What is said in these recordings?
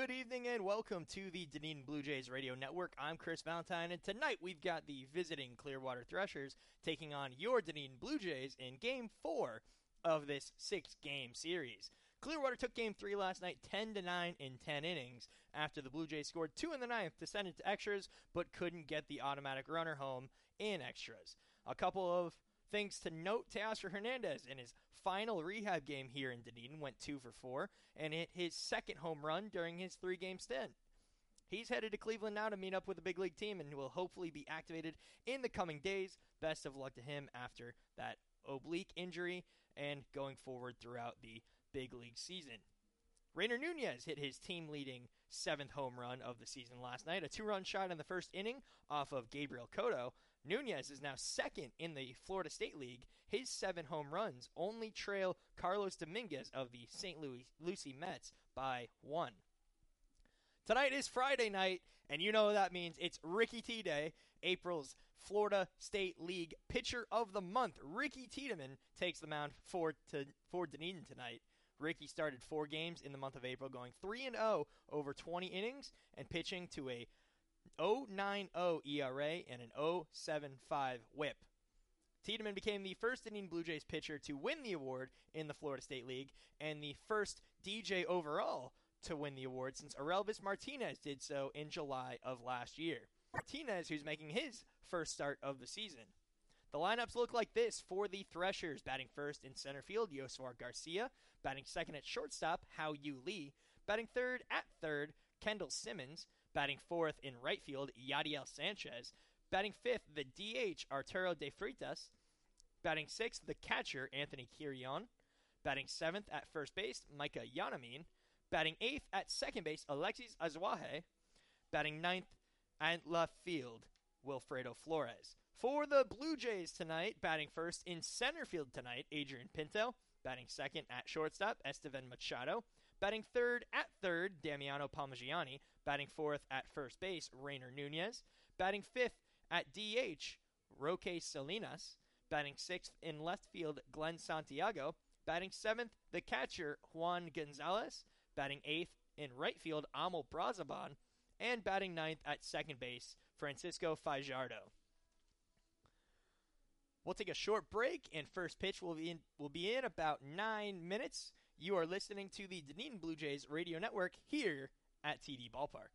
Good evening and welcome to the Dunedin Blue Jays Radio Network. I'm Chris Valentine, and tonight we've got the visiting Clearwater Threshers taking on your Dunedin Blue Jays in Game 4 of this 6-game series. Clearwater took Game 3 last night 10-9 in 10 innings after the Blue Jays scored 2 in the ninth to send it to extras, but couldn't get the automatic runner home in extras. A couple of things to note: Teoscar Hernandez in his final rehab game here in Dunedin went 2 for 4 and hit his second home run during his 3-game stint. He's headed to Cleveland now to meet up with a big league team and will hopefully be activated in the coming days. Best of luck to him after that oblique injury and going forward throughout the big league season. Rainer Nunez hit his team-leading 7th home run of the season last night, a 2-run shot in the first inning off of Gabriel Cotto. Nunez is now second in the Florida State League. His 7 home runs only trail Carlos Dominguez of the St. Lucie Mets by 1. Tonight is Friday night, and you know what that means. It's Ricky T Day, April's Florida State League Pitcher of the Month. Ricky Tiedemann takes the mound for Dunedin tonight. Ricky started 4 games in the month of April, going 3-0 over 20 innings and pitching to a 0.90 ERA and an 0.75 WHIP. Tiedemann became the first Dunedin Blue Jays pitcher to win the award in the Florida State League and the first DJ overall to win the award since Aurelvis Martinez did so in July of last year. Martinez, who's making his first start of the season. The lineups look like this for the Threshers. Batting first in center field, Yosvar Garcia. Batting second at shortstop, Hao Yu Lee. Batting third at third, Kendall Simmons. Batting fourth in right field, Yadiel Sanchez. Batting fifth, the DH, Arturo De Freitas. Batting sixth, the catcher, Anthony Quirion. Batting seventh at first base, Micah Yanamin. Batting eighth at second base, Alexis Azuaje. Batting ninth at left field, Wilfredo Flores. For the Blue Jays tonight, batting first in center field tonight, Adrian Pinto. Batting second at shortstop, Estevan Machado. Batting third at third, Damiano Palmigiani. Batting fourth at first base, Rainer Nunez. Batting fifth at DH, Roque Salinas. Batting sixth in left field, Glenn Santiago. Batting seventh, the catcher, Juan Gonzalez. Batting eighth in right field, Amel Brazaban. And batting ninth at second base, Francisco Fajardo. We'll take a short break, and first pitch will be in about 9 minutes. You are listening to the Dunedin Blue Jays Radio Network here at TD Ballpark.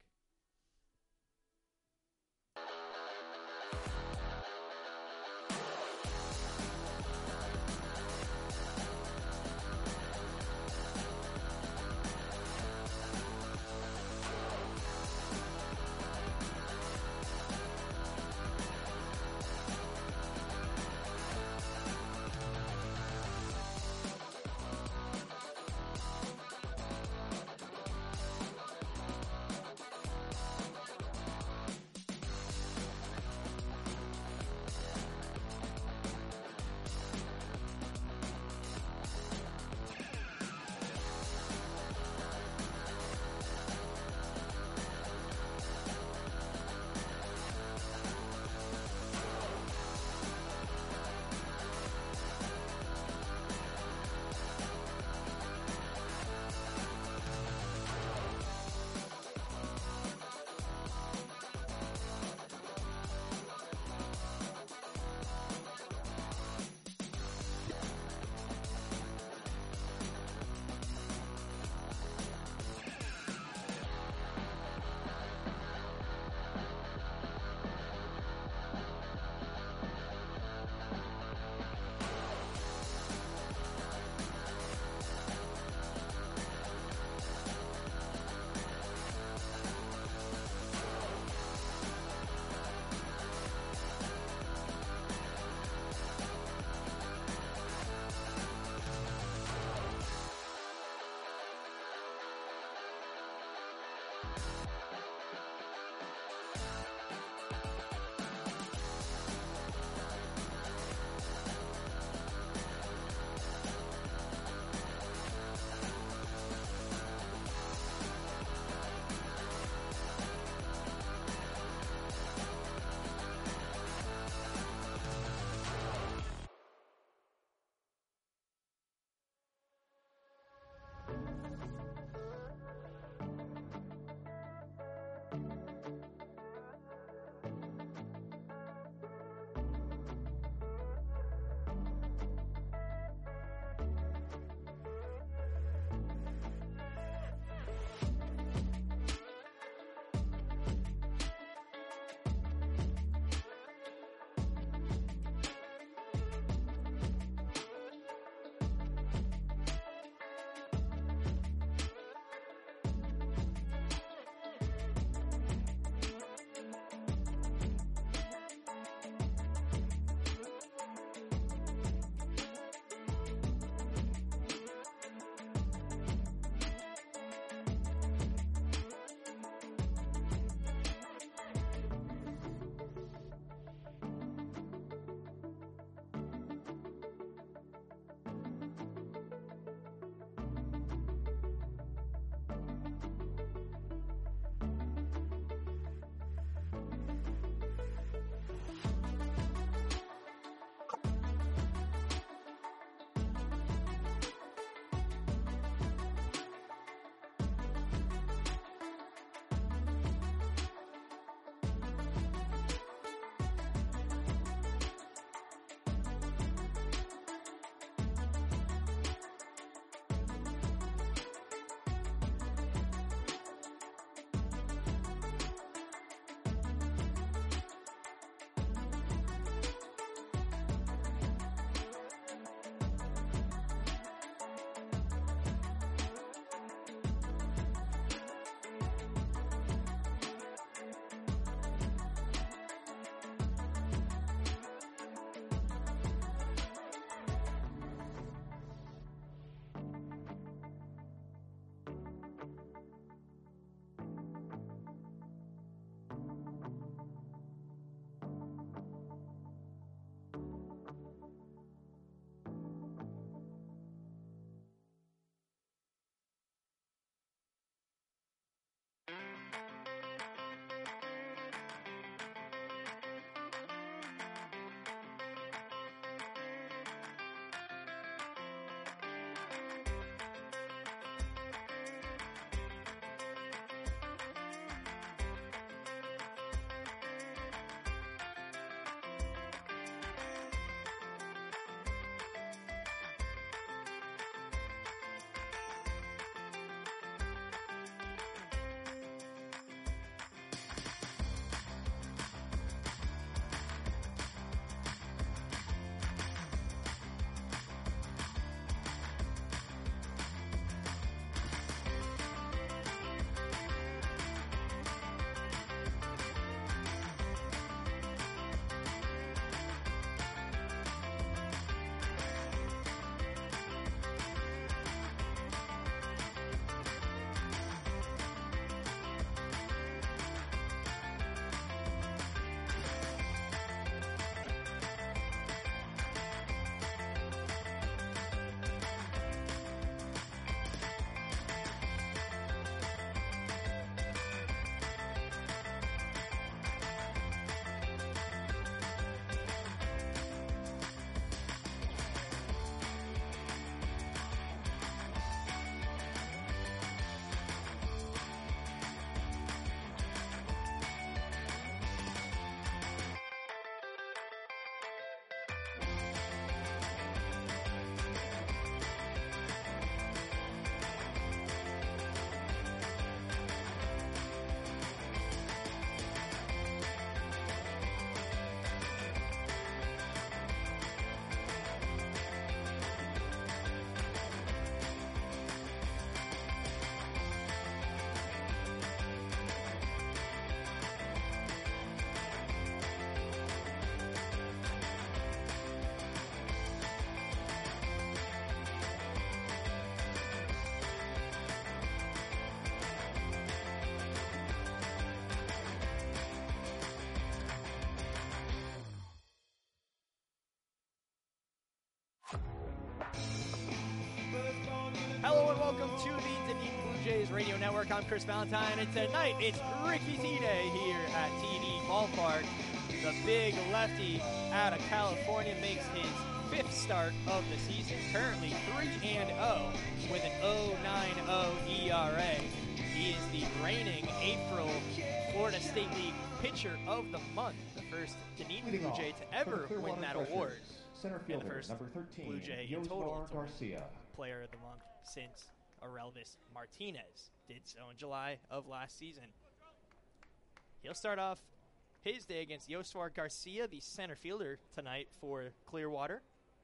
welcome to the Dunedin Blue Jays Radio Network. I'm Chris Valentine, and tonight it's Ricky T Day here at TD Ballpark. The big lefty out of California makes his fifth start of the season, currently 3-0 with an 0.90 ERA. He is the reigning April Florida State League Pitcher of the Month, the first Dunedin Blue Jay to ever win that award, center fielder, and the first number 13, Blue Jay in total to win Garcia. Player of the Month since Aurelvis Martinez did so in July of last season. He'll start off his day against Yoswar Garcia, the center fielder, tonight for Clearwater.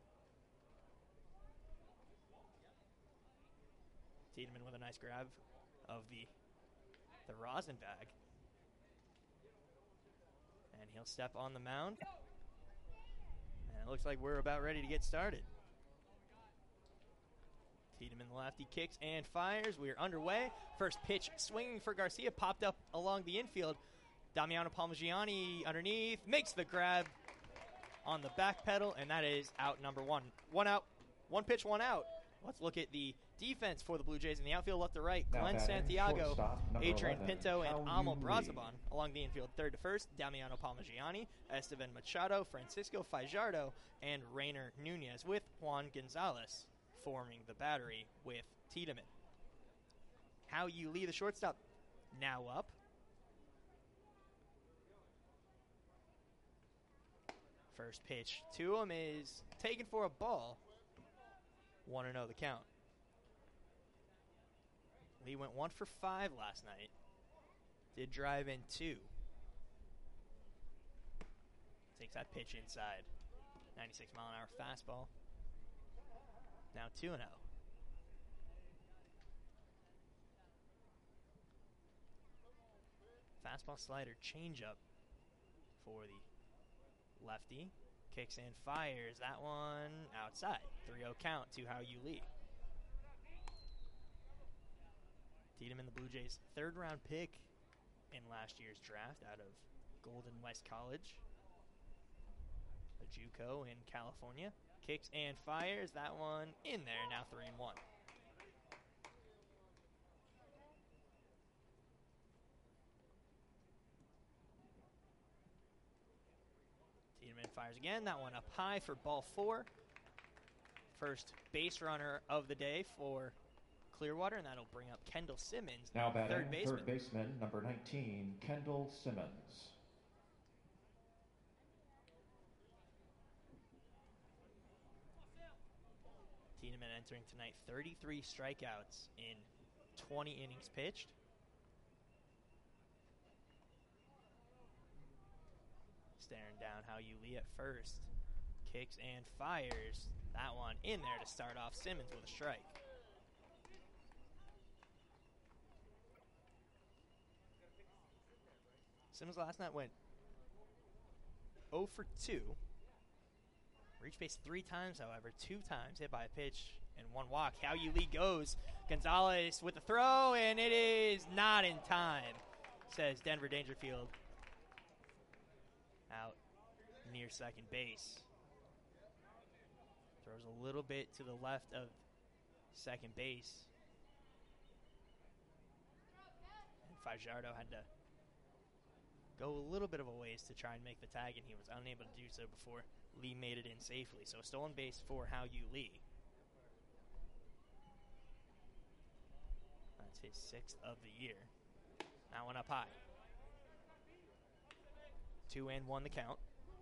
Tiedemann with a nice grab of the rosin bag. And he'll step on the mound. And it looks like we're about ready to get started. Tiedemann lefty kicks and fires. We are underway. First pitch swinging for Garcia. Popped up along the infield. Damiano Palmigiani underneath. Makes the grab on the back pedal. And that is out number one. One out. One pitch, one out. Let's look at the defense for the Blue Jays in the outfield, left to right. Glenn Santiago, Adrian 11, Pinto, and Amal Lee. Brazaban along the infield. Third to first, Damiano Palmigiani, Esteban Machado, Francisco Fajardo, and Rainer Nunez, with Juan Gonzalez forming the battery with Tiedemann. How you lead the shortstop, now up. First pitch to him is taken for a ball. 1-0 the count. Lee went 1 for 5 last night. Did drive in 2. Takes that pitch inside. 96 mile an hour fastball. Now 2-0. Fastball slider changeup for the lefty. Kicks and fires. That one outside. 3-0 count to How You Lee. Tiedemann, the Blue Jays' third-round pick in last year's draft out of Golden West College, a JUCO in California. Kicks and fires. That one in there. Now 3-1. Tiedemann fires again. That one up high for ball 4. First base runner of the day for Clearwater, and that'll bring up Kendall Simmons, Now batting, third baseman, number 19, Kendall Simmons. Tiedemann entering tonight 33 strikeouts in 20 innings pitched. Staring down How You Lee at first. Kicks and fires. That one in there to start off Simmons with a strike. Simmons last night went 0 for 2. Reached base 3 times, however. 2 times hit by a pitch and 1 walk. How You Lee goes. Gonzalez with the throw, and it is not in time, says Denver Dangerfield. Out near second base. Throws a little bit to the left of second base. And Fajardo had to go a little bit of a ways to try and make the tag, and he was unable to do so before Lee made it in safely. So a stolen base for How You Lee. That's his 6th of the year. That one up high. 2-1 the count.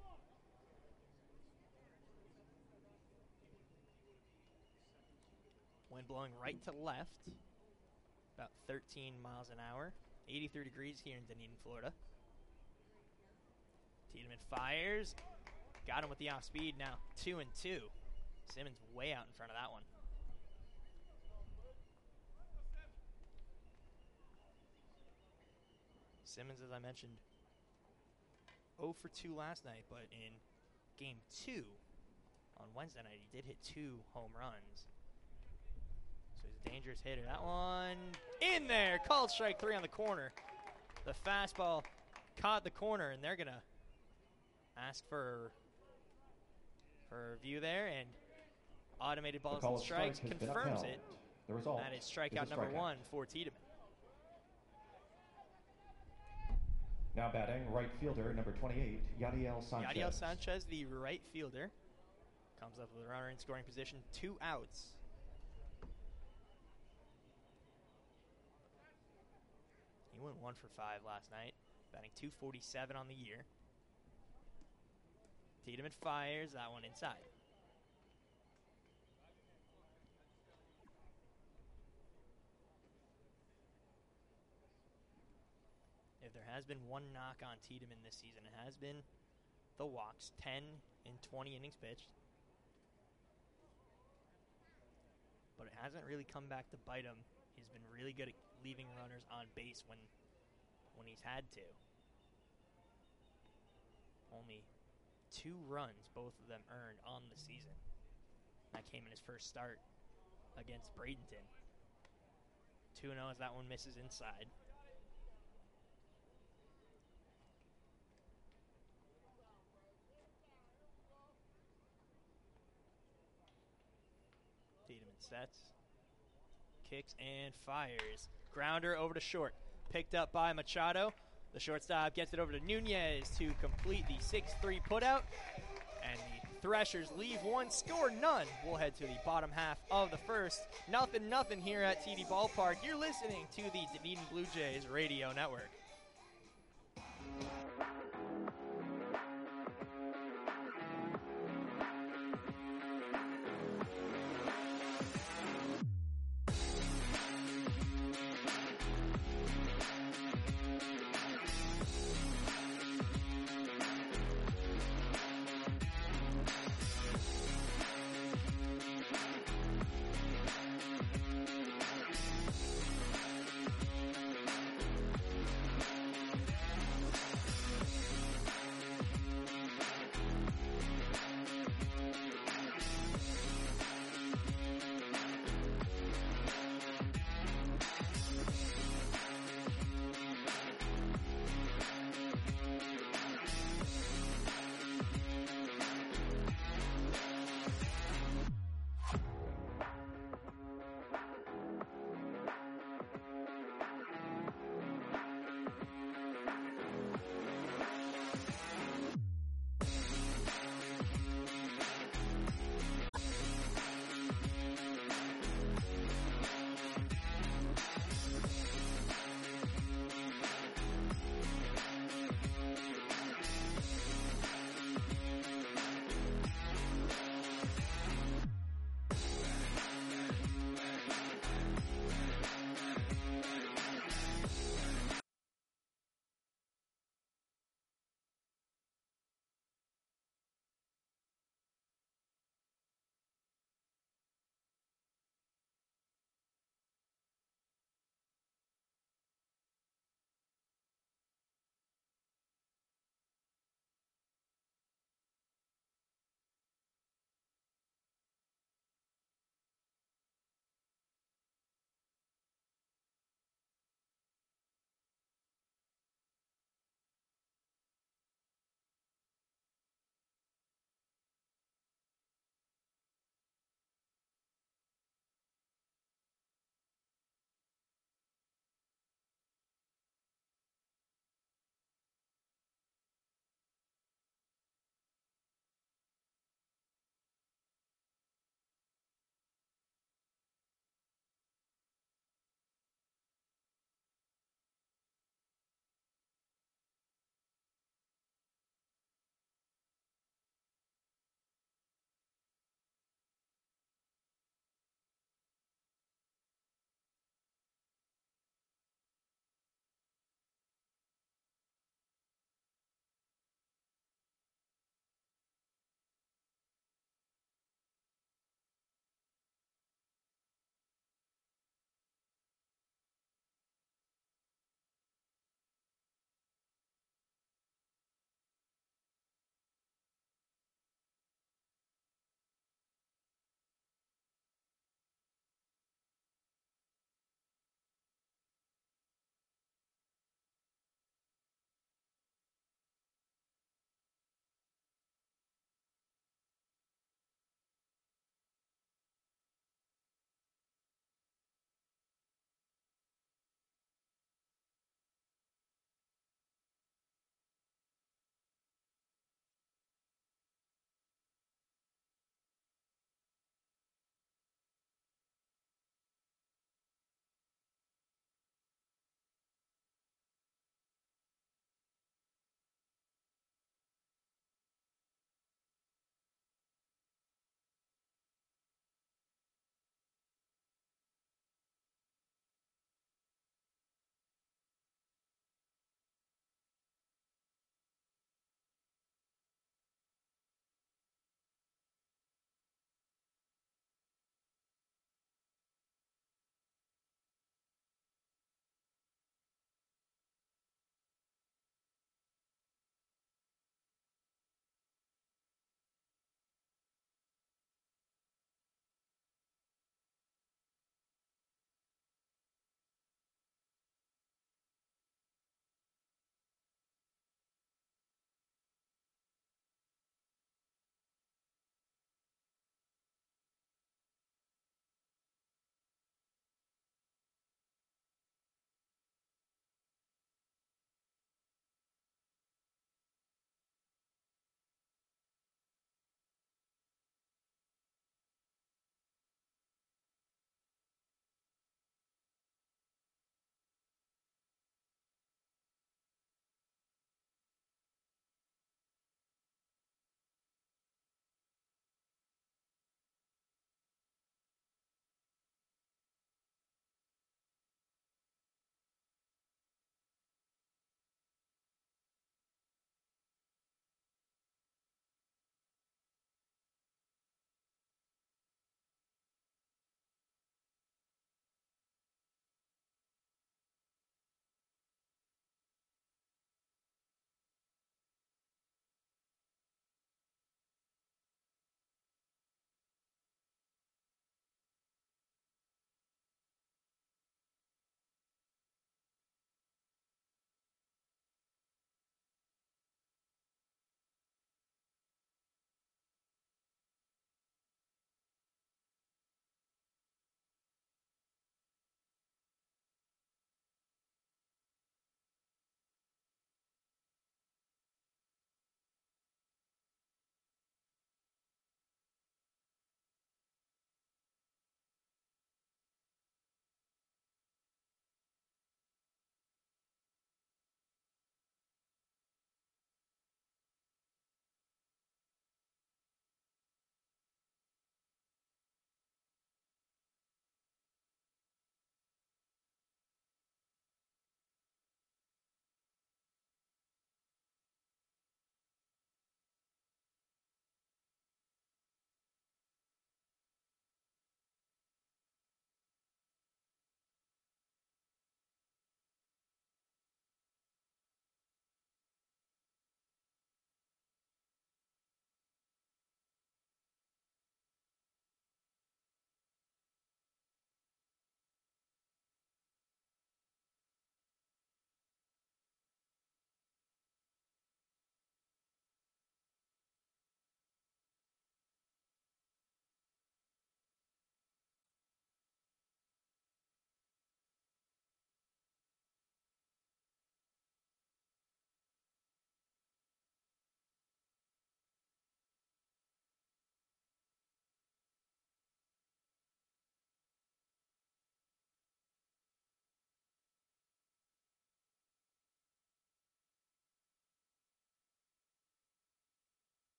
Wind blowing right to left, about 13 miles an hour. 83 degrees here in Dunedin, Florida. Tiedemann fires. Got him with the off speed. Now 2-2. Simmons way out in front of that one. Simmons, as I mentioned, 0 for 2 last night, but in game 2 on Wednesday night, he did hit 2 home runs. So he's a dangerous hitter. That one in there. Called strike 3 on the corner. The fastball caught the corner, and they're going to ask for a review there, and automated balls and strikes confirms it. The result That is strikeout number 1 for Tiedemann. Now batting right fielder number 28, Yadiel Sanchez. Yadiel Sanchez, the right fielder, comes up with a runner in scoring position, 2 outs. He went 1 for 5 last night, batting .247 on the year. Tiedemann fires that one inside. If there has been one knock on Tiedemann this season, it has been the walks, 10 in 20 innings pitched. But it hasn't really come back to bite him. He's been really good at leaving runners on base when he's had to. Only 2 runs, both of them earned on the season. That came in his first start against Bradenton. 2-0 as that one misses inside. Tiedemann sets, kicks, and fires. Grounder over to short. Picked up by Machado. The shortstop gets it over to Nunez to complete the 6-3 putout. And the Threshers leave one, score none. We'll head to the bottom half of the first. 0-0 here at TD Ballpark. You're listening to the Dunedin Blue Jays Radio Network.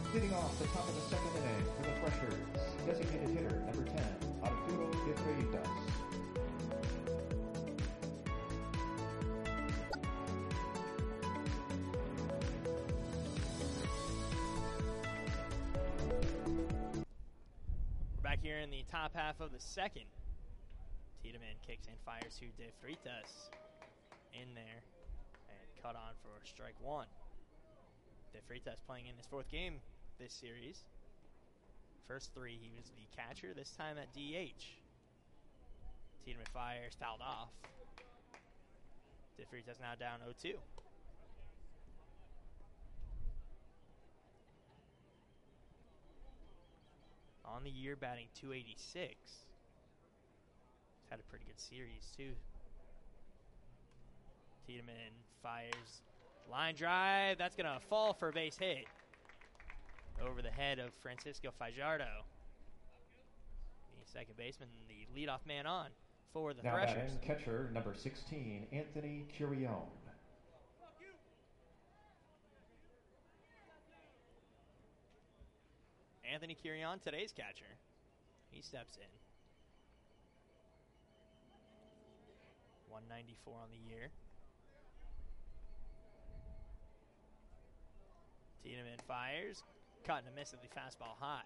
Leading off the top of the second inning for the Threshers, designated hitter number 10, Arturo de Freitas. We're back here in the top half of the second. Tiedemann kicks and fires to De Freitas in there and cut on for strike one. De Freitas playing in his fourth game this series. First three, he was the catcher, this time at DH. Tiedemann fires, fouled off. De Freitas now down 0-2. On the year, batting .286. He's had a pretty good series, too. Tiedemann fires, line drive. That's going to fall for a base hit over the head of Francisco Fajardo. The second baseman, the leadoff man on for the now Threshers. Batting catcher number 16, Anthony Curion. Anthony Curion, today's catcher. He steps in. 194 on the year. Tiedemann fires. Cut and a miss of the fastball high.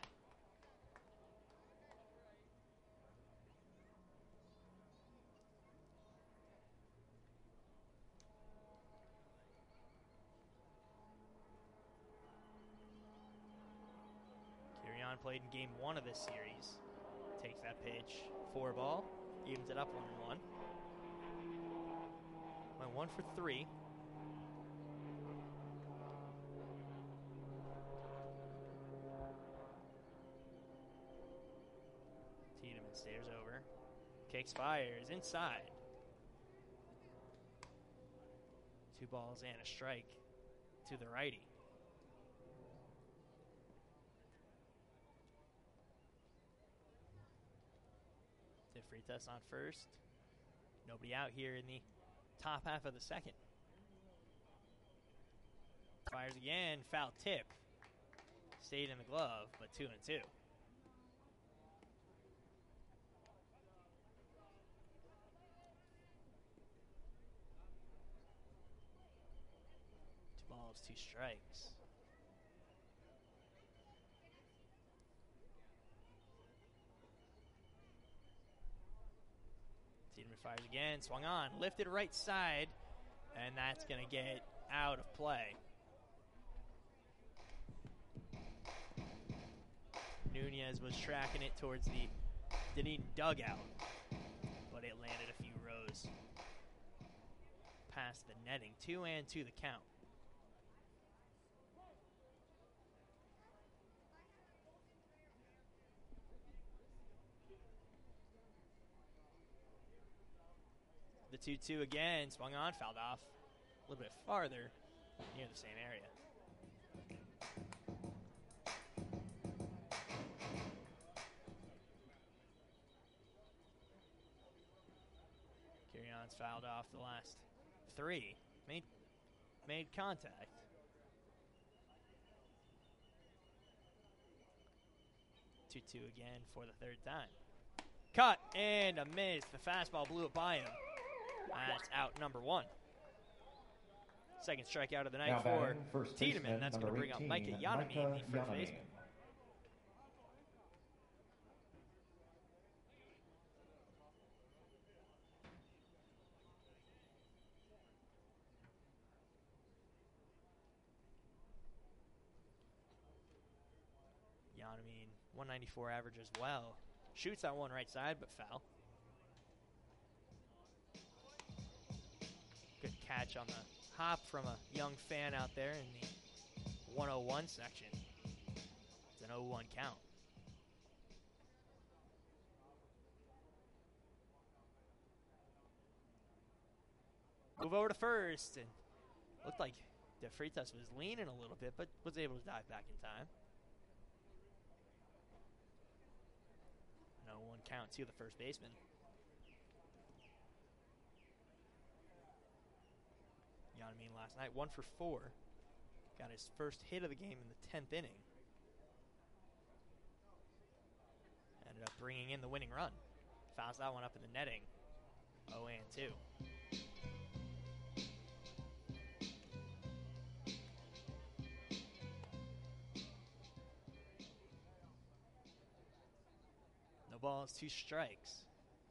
Curion played in game one of this series. Takes that pitch. 4 ball. Evens it up 1-1. Went 1 for 3. Tiedemann stares over. Kicks, fires, inside. 2 balls and a strike to the righty. De Freitas on first. Nobody out here in the top half of the second. Fires again, foul tip. Stayed in the glove, but 2-2. Balls, 2 strikes. Tiedemann fires again, swung on, lifted right side, and that's going to get out of play. Nunez was tracking it towards the Dunedin dugout, but it landed a few rows past the netting. 2-2 the count. The 2-2 again, swung on, fouled off a little bit farther near the same area. Curion's fouled off the last 3. Made contact. Two again for the 3rd time. Cut and a miss. The fastball blew it by him. That's out number 1. Second strikeout of the night for Tiedemann. That's going to bring up Micah Yanami, the first baseman. Yanami, 194 average as well. Shoots that one right side, but foul. Good catch on the hop from a young fan out there in the 101 section. It's an 0-1 count. Move over to first, and looked like De Freitas was leaning a little bit, but was able to dive back in time. No 1 count to the first baseman. Yanami last night, 1 for 4. Got his first hit of the game in the 10th inning. ended up bringing in the winning run. Fouls that one up in the netting. 0-2. No balls, 2 strikes.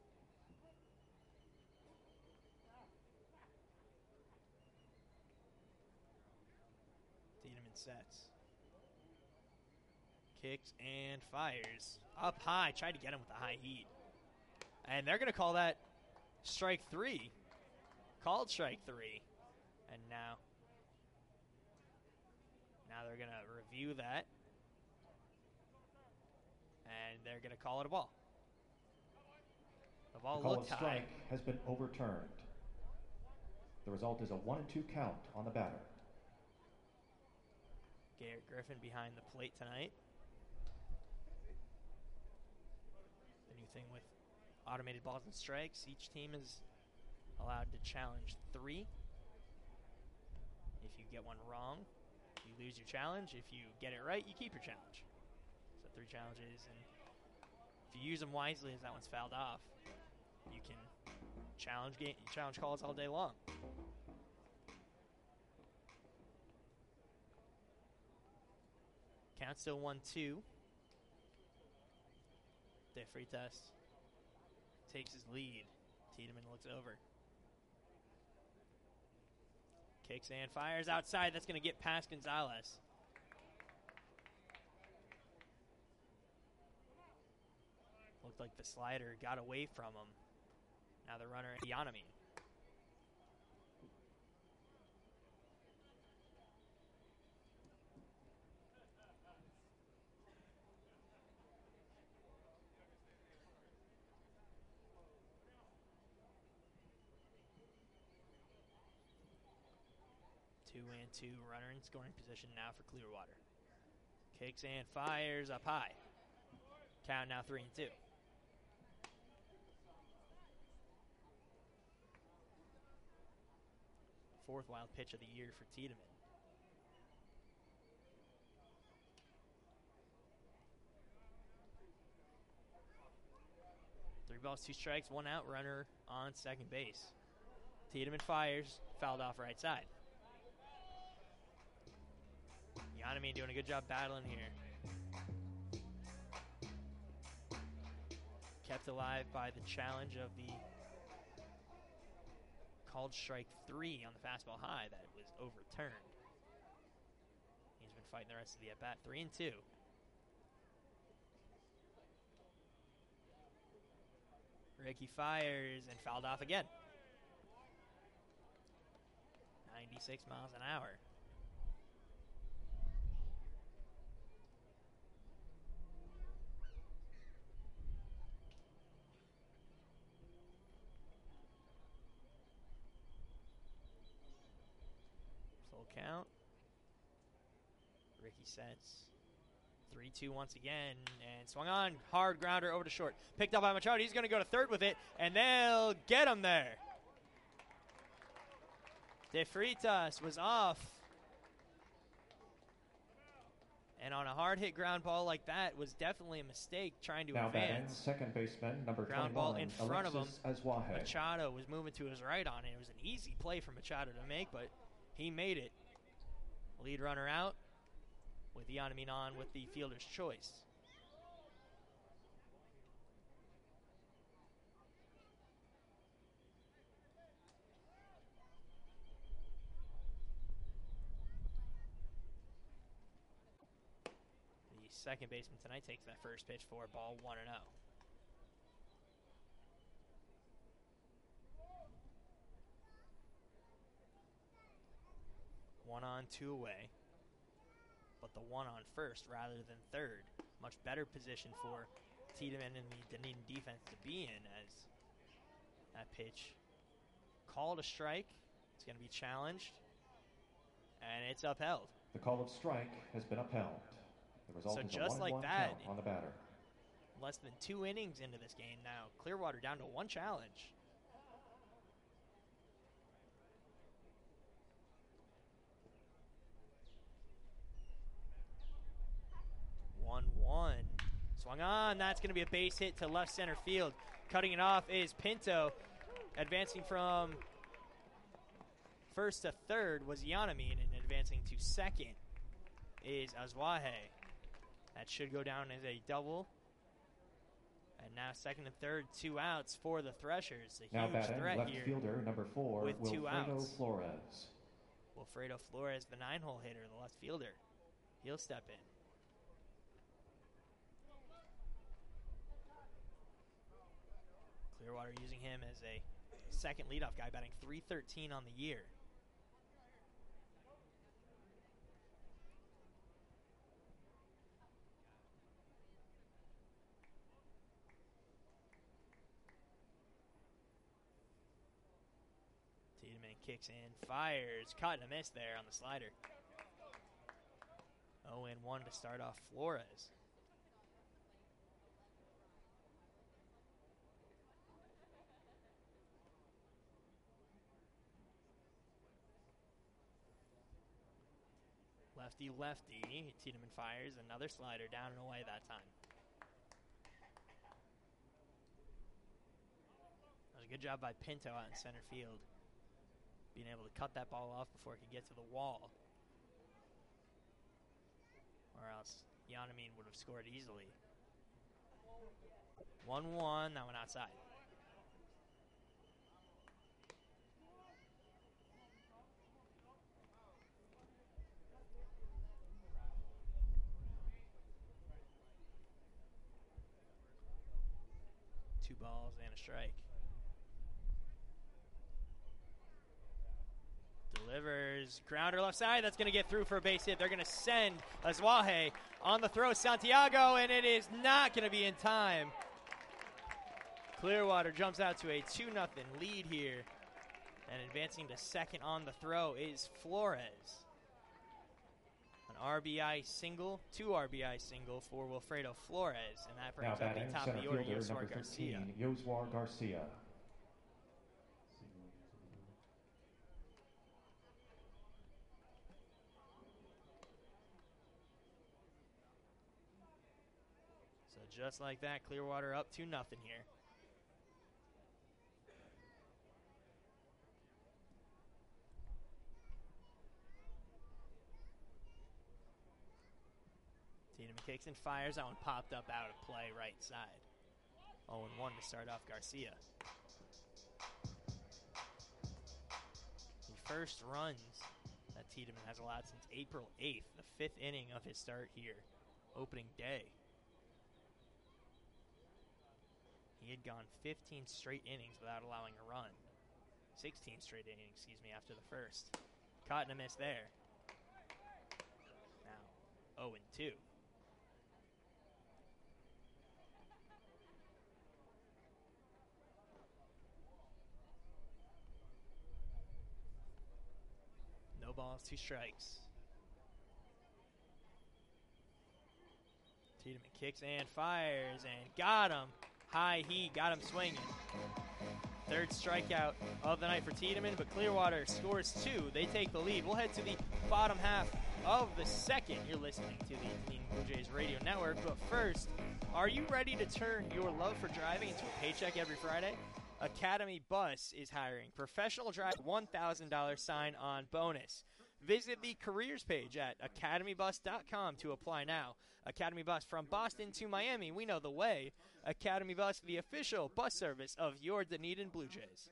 Tiedemann sets. Kicks and fires. Up high. Tried to get him with the high heat. And they're going to call that strike 3. Called strike 3. And now they're going to review that. And they're going to call it a ball. The ball The call looked of high. strike has been overturned. The result is a 1-2 count on the batter. Garrett Griffin behind the plate tonight. The new thing with automated balls and strikes, each team is allowed to challenge 3. If you get one wrong, you lose your challenge. If you get it right, you keep your challenge. So 3 challenges, and if you use them wisely as that one's fouled off, you can challenge calls all day long. Count still 1-2. De Freitas takes his lead. Tiedemann looks over. Kicks and fires outside. That's going to get past Gonzalez. Looked like the slider got away from him. Now the runner, Yanami. 2-2 runner in scoring position now for Clearwater. Kicks and fires up high. Count now 3-2. Fourth wild pitch of the year for Tiedemann. Three balls, 2 strikes, 1 out, runner on second base. Tiedemann fires, fouled off right side. Yanami doing a good job battling here. Kept alive by the challenge of the called strike 3 on the fastball high that was overturned. He's been fighting the rest of the at-bat. 3-2. Ricky fires and fouled off again. 96 miles an hour. Full count. Ricky sets. 3-2 once again, and swung on. Hard grounder over to short. Picked up by Machado. He's going to go to third with it, and they'll get him there. De Freitas was off. And on a hard hit ground ball like that was definitely a mistake trying to now advance. Second baseman, number ground 21, ball in front Alexis of him. Azuaje. Machado was moving to his right on it. It was an easy play for Machado to make, but he made it. Lead runner out with Yanami on with the fielder's choice. The second baseman tonight takes that first pitch for ball 1-0. 1 on, 2 away. But the 1 on first rather than third. Much better position for Tiedemann and the Dunedin defense to be in, as that pitch called a strike. It's going to be challenged, and it's upheld. The call of strike has been upheld. The result So is just a 1-1 like that, count on the batter. Less than 2 innings into this game now. Clearwater down to 1 challenge. Swung on. That's going to be a base hit to left center field. Cutting it off is Pinto. Advancing from first to third was Yanamine, and advancing to second is Azwahe. That should go down as a double. And now second and third, 2 outs for the Threshers. A Now huge batting, threat left here fielder number 4, with 2 Wilfredo outs. Flores. Wilfredo Flores, the 9-hole hitter, the left fielder. He'll step in. Clearwater using him as a second leadoff guy, batting .313 on the year. Tiedemann kicks in, fires, caught and a miss there on the slider. 0-1 to start off Flores. Lefty. Tiedemann fires another slider down and away that time. That was a good job by Pinto out in center field, being able to cut that ball off before it could get to the wall. Or else Yanamine would have scored easily. 1-1, that one outside. Two balls and a strike. Delivers, grounder left side, that's going to get through for a base hit. They're going to send Azwahe on the throw, Santiago, and it is not going to be in time. Clearwater jumps out to a 2-0 lead here, and advancing to second on the throw is Flores. An RBI single, 2 RBI single for Wilfredo Flores, and that brings Now up batting, the top center of the order, fielder Yoswar number Garcia. 13, Yoswar Garcia. So just like that, Clearwater up 2-0 here. Tiedemann kicks and fires. That one popped up out of play right side. 0-1 to start off Garcia. The first runs that Tiedemann has allowed since April 8th, the 5th inning of his start here, opening day. He had gone 15 straight innings without allowing a run. 16 straight innings, after the first. Caught and a miss there. Now 0-2. No balls, 2 strikes. Tiedemann kicks and fires and got him. High heat, got him swinging. Third strikeout of the night for Tiedemann, but Clearwater scores 2. They take the lead. We'll head to the bottom half of the second. You're listening to the Dunedin Blue Jays Radio Network, but first, are you ready to turn your love for driving into a paycheck every Friday? Academy Bus is hiring. Professional drive $1,000 sign-on bonus. Visit the careers page at academybus.com to apply now. Academy Bus, from Boston to Miami, we know the way. Academy Bus, the official bus service of your Dunedin Blue Jays.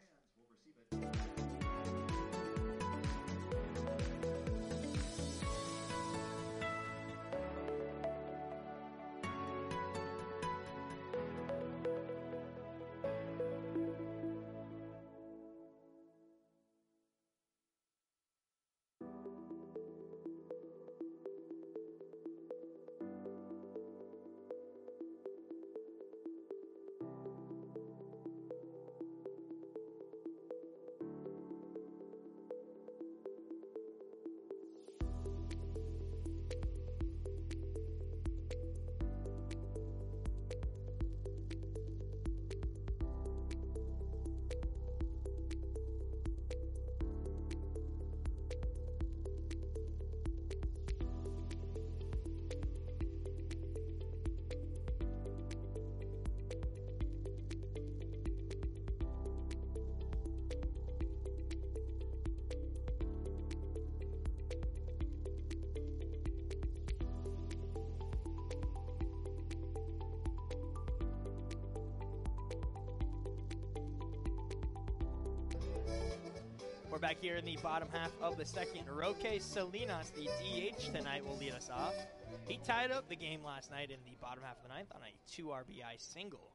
We're back here in the bottom half of the second. Roque Salinas, the DH, tonight will lead us off. He tied up the game last night in the bottom half of the ninth on a 2 RBI single.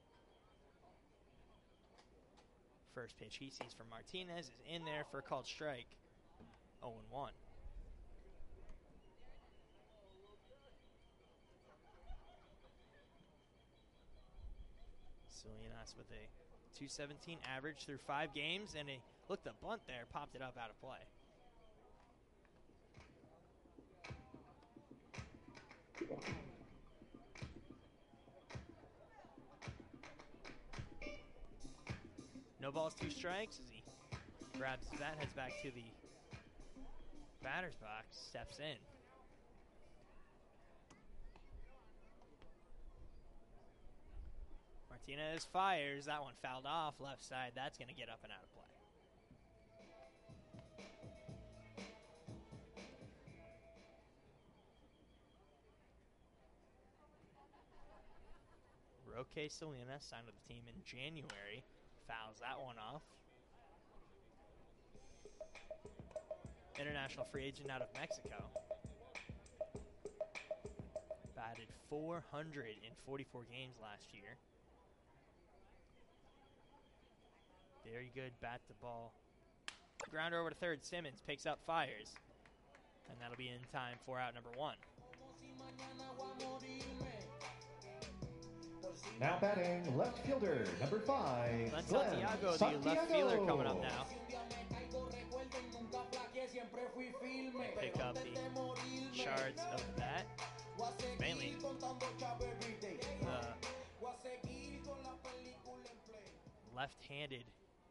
First pitch he sees from Martinez is in there for a called strike. 0-1. Salinas with a 217 average through 5 games, and a look, the bunt there popped it up out of play. No balls, 2 strikes as he grabs his bat, heads back to the batter's box, steps in. Martinez fires. That one fouled off left side. That's going to get up and out of play. Roque Salinas signed with the team in January. Fouls that one off. International free agent out of Mexico. Batted 444 games last year. Very good bat to ball. Grounder over to third. Simmons picks up, fires. And that'll be in time for out number 1. Now batting, left fielder, number 5, Glenn Glenn Santiago, the Santiago. left fielder, coming up now. Pick up the shards of that. Mainly left-handed.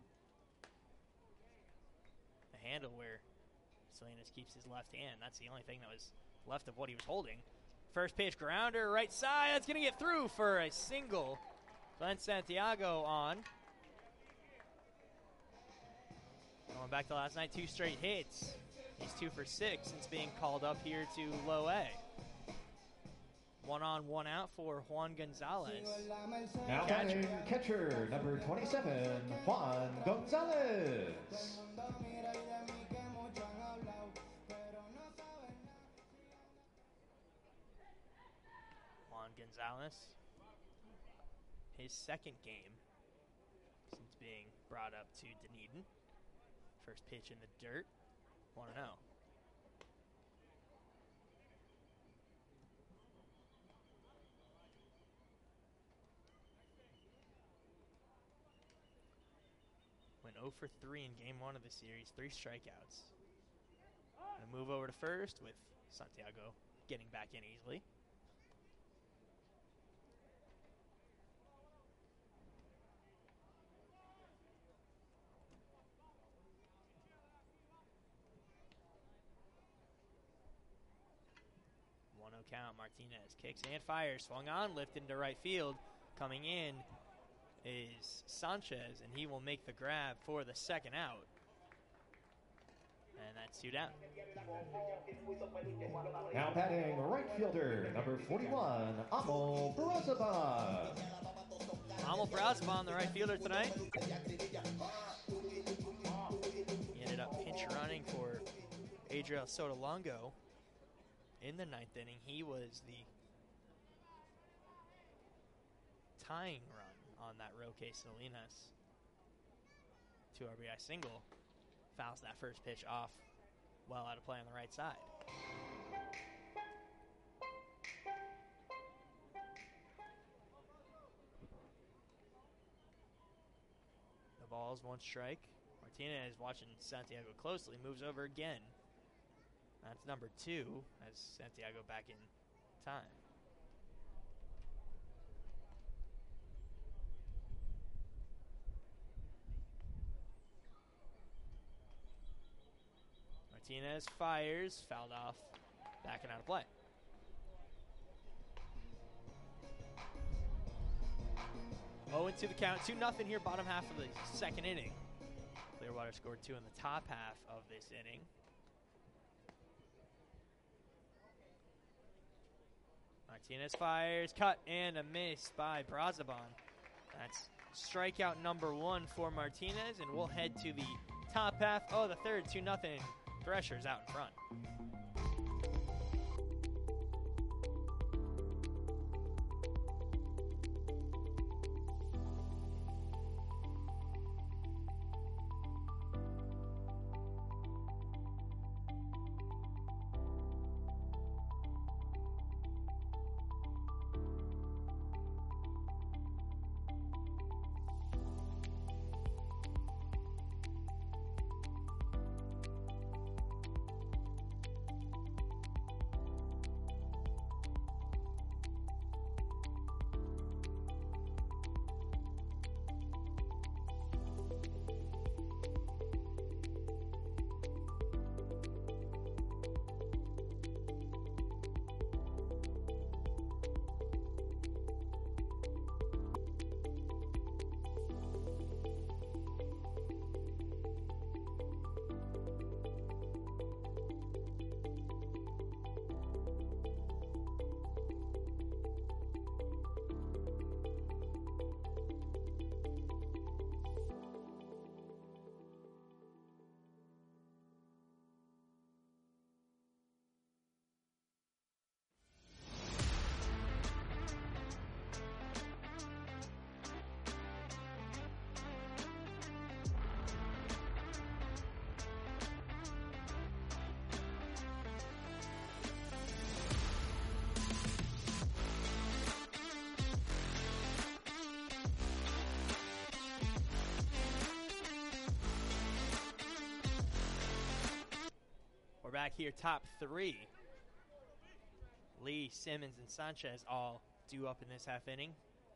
The handle where Salinas keeps his left hand. That's the only thing that was left of what he was holding. First pitch, grounder, right side. That's going to get through for a single. Glenn Santiago on. Going back to last night, 2 straight hits. He's 2 for 6 since being called up here to low A. 1 on, 1 out for Juan Gonzalez. Now batting, catcher, number 27, Juan Gonzalez. Gonzalez, his second game since being brought up to Dunedin. First pitch in the dirt, 1-0. Went 0 for 3 in game 1 of the series, 3 strikeouts. Gonna move over to first with Santiago getting back in easily. Count. Martinez kicks and fires. Swung on, lifted into right field. Coming in is Sanchez, and he will make the grab for the second out. And that's 2 down. Now batting, right fielder, number 41, Amol Brazaban. Amol Brazaban, the right fielder tonight. He ended up pinch running for Adriel Sotolongo. In the 9th inning, he was the tying run on that Roque Salinas 2 RBI single. Fouls that first pitch off well out of play on the right side. The ball's 1 strike. Martinez watching Santiago closely, moves over again. That's number 2 as Santiago back in time. Martinez fires, fouled off, back and out of play. Oh, into the count, 2-0 here, bottom half of the second inning. Clearwater scored 2 in the top half of this inning. Martinez fires, cut and a miss by Brazaban. That's strikeout number 1 for Martinez, and we'll head to the top half. Oh, the third, 2-0. Threshers out in front. We're back here, top three. Lee, Simmons, and Sanchez all due up in this half inning.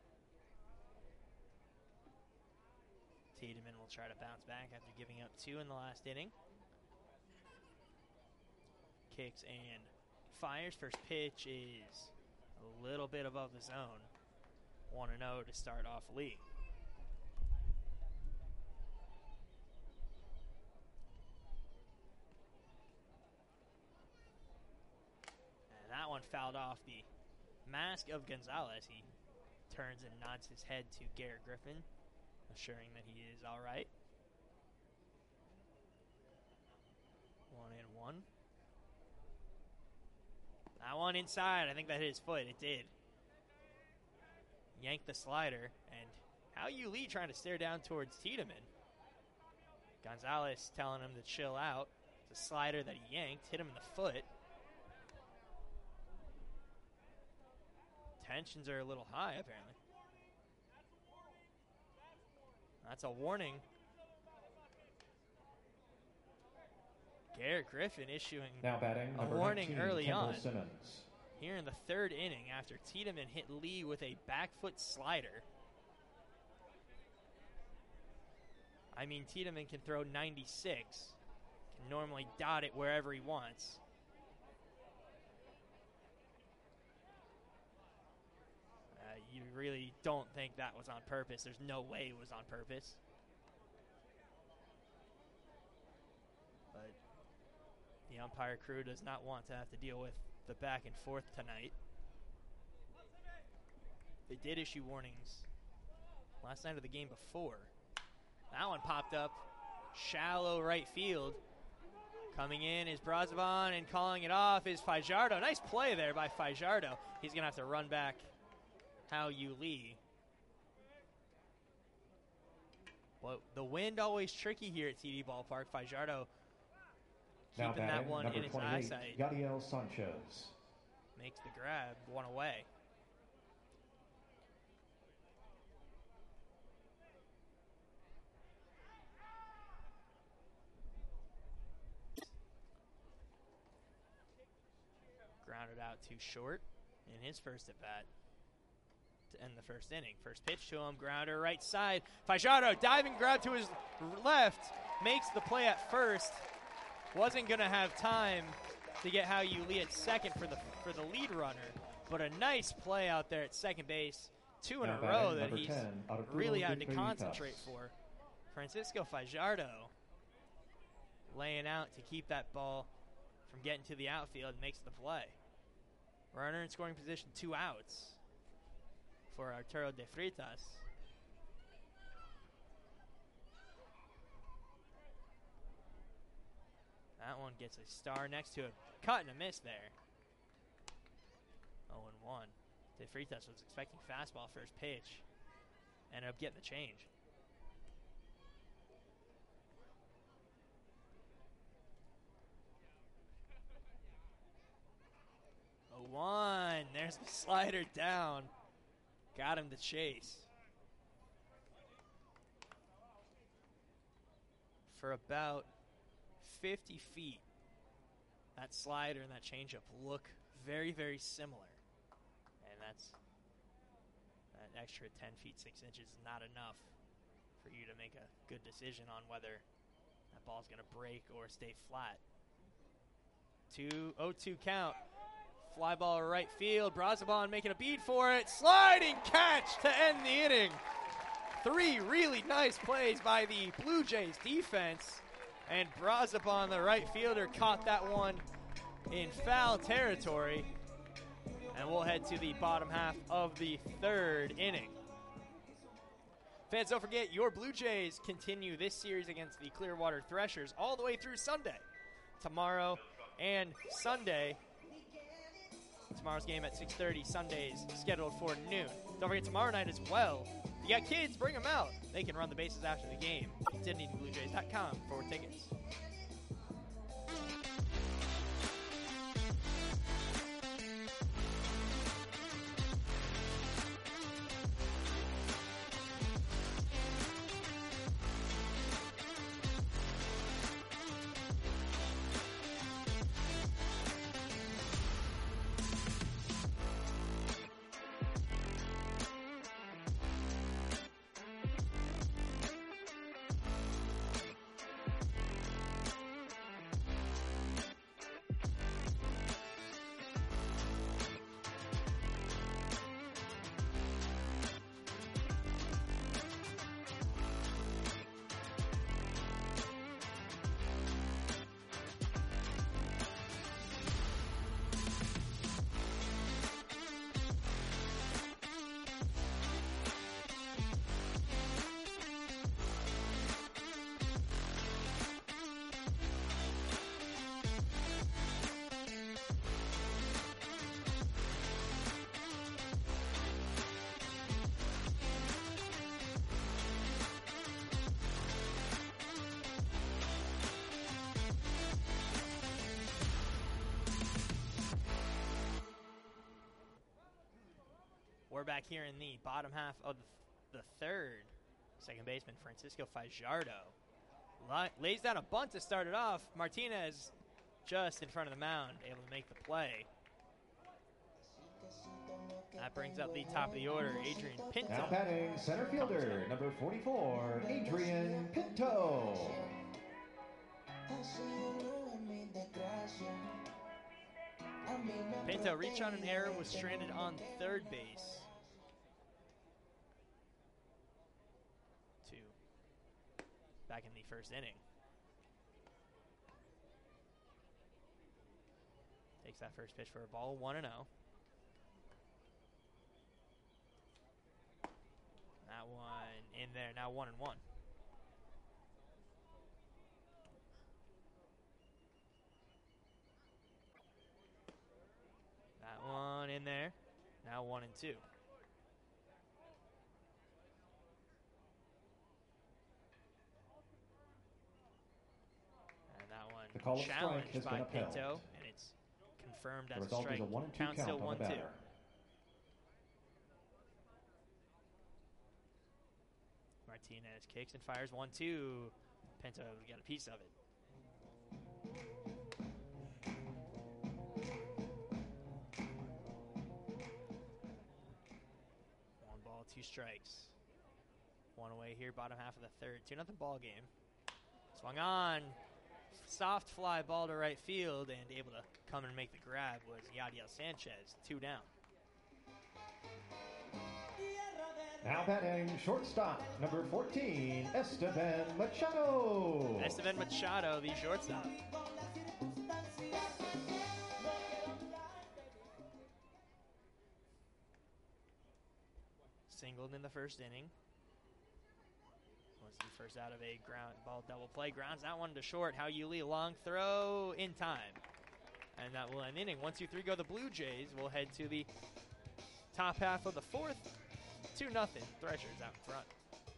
Tiedemann will try to bounce back after giving up 2 in the last inning. Kicks and fires. First pitch is a little bit above the zone. 1-0 to start off Lee. That one fouled off the mask of Gonzalez. He turns and nods his head to Garrett Griffin, assuring that he is all right. 1-1. That one inside. I think that hit his foot. It did. Yanked the slider. And Hao Yu Lee trying to stare down towards Tiedemann. Gonzalez telling him to chill out. It's a slider that he yanked. Hit him in the foot. Tensions are a little high, apparently. That's a warning. Garrett Griffin issuing now batting, a warning 19, early Kendall on. Simmons. Here in the third inning, after Tiedemann hit Lee with a back foot slider. I mean, Tiedemann can throw 96. Can normally dot it wherever he wants. You really don't think that was on purpose. There's no way it was on purpose. But the umpire crew does not want to have to deal with the back and forth tonight. They did issue warnings last night of the game before. That one popped up shallow right field. Coming in is Brazovan, and calling it off is Fajardo. Nice play there by Fajardo. He's going to have to run back Hao Yu Lee. Well, the wind always tricky here at TD Ballpark. Fajardo now keeping batting, that one in its eyesight. Yadiel Sanchez makes the grab, one away. Grounded out too short in his first at bat to end the first inning. First pitch to him, grounder right side. Fajardo diving grab to his left, makes the play at first. Wasn't going to have time to get Hao Yu Lee at second for the lead runner, but a nice play out there at second base. 2 in a row that he's really had to concentrate for. Francisco Fajardo laying out to keep that ball from getting to the outfield and makes the play. Runner in scoring position, 2 outs for Arturo De Freitas. That one gets a star next to it. Cut and a miss there. 0-1. De Freitas was expecting fastball first pitch. Ended up getting the change. 0-1. There's the slider down. Got him to chase. For about 50 feet, that slider and that changeup look very, very similar. And that extra 10 feet 6 inches is not enough for you to make a good decision on whether that ball's going to break or stay flat. 0-2 count. Fly ball right field. Brazabon making a beat for it. Sliding catch to end the inning. 3 really nice plays by the Blue Jays defense. And Brazabon, the right fielder, caught that one in foul territory. And we'll head to the bottom half of the 3rd inning. Fans, don't forget, your Blue Jays continue this series against the Clearwater Threshers all the way through Sunday. Tomorrow and Sunday. Tomorrow's game at 6:30, Sundays scheduled for noon. Don't forget tomorrow night as well. If you got kids, bring them out. They can run the bases after the game. DunedinBlueJays.com for tickets. We're back here in the bottom half of the 3rd. Second baseman Francisco Fajardo lays down a bunt to start it off. Martinez just in front of the mound, able to make the play. That brings up the top of the order, Adrian Pinto. Now batting center fielder, number 44, Adrian Pinto. Pinto reached on an error, was stranded on third base. 2. Back in the 1st inning. Takes that first pitch for a ball, 1-0. That one in there, now 1-1. That one in there, now 1-2. And that one challenged by Pinto, and it's confirmed as a strike. Count still 1-2. Martinez kicks and fires 1-2. Pinto got a piece of it. One ball, 2 strikes. One away here, bottom half of the 3rd. 2-0 ball game. Swung on. Soft fly ball to right field, and able to come and make the grab was Yadiel Sanchez. 2 down. Now batting shortstop, number 14, Esteban Machado. Esteban Machado, the shortstop. Singled in the 1st inning. Was the first out of a ground ball double play. Grounds that one to short. Hao Yuli, long throw in time. And that will end inning. 1, 2, 3 go the Blue Jays. We'll head to the top half of the fourth. 2-0. Threshers out in front.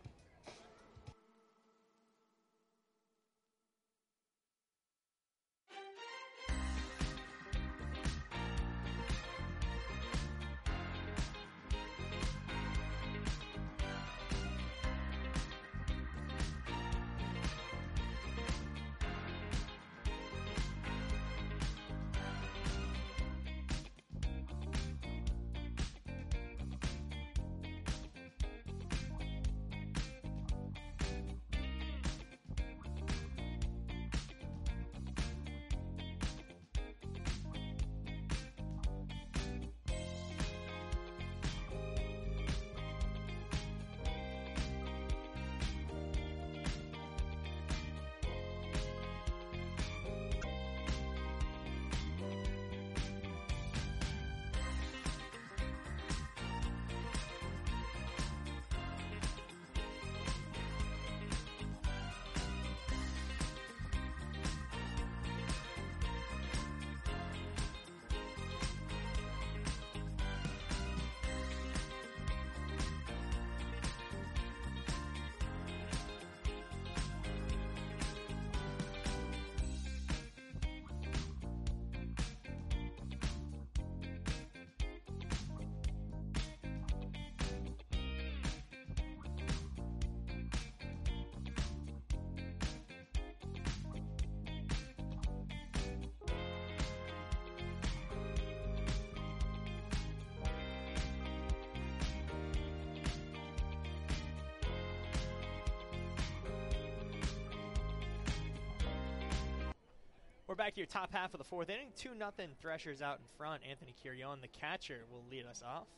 We're back to your top half of the fourth inning. 2-0 Threshers out in front. Anthony Quirion, the catcher, will lead us off.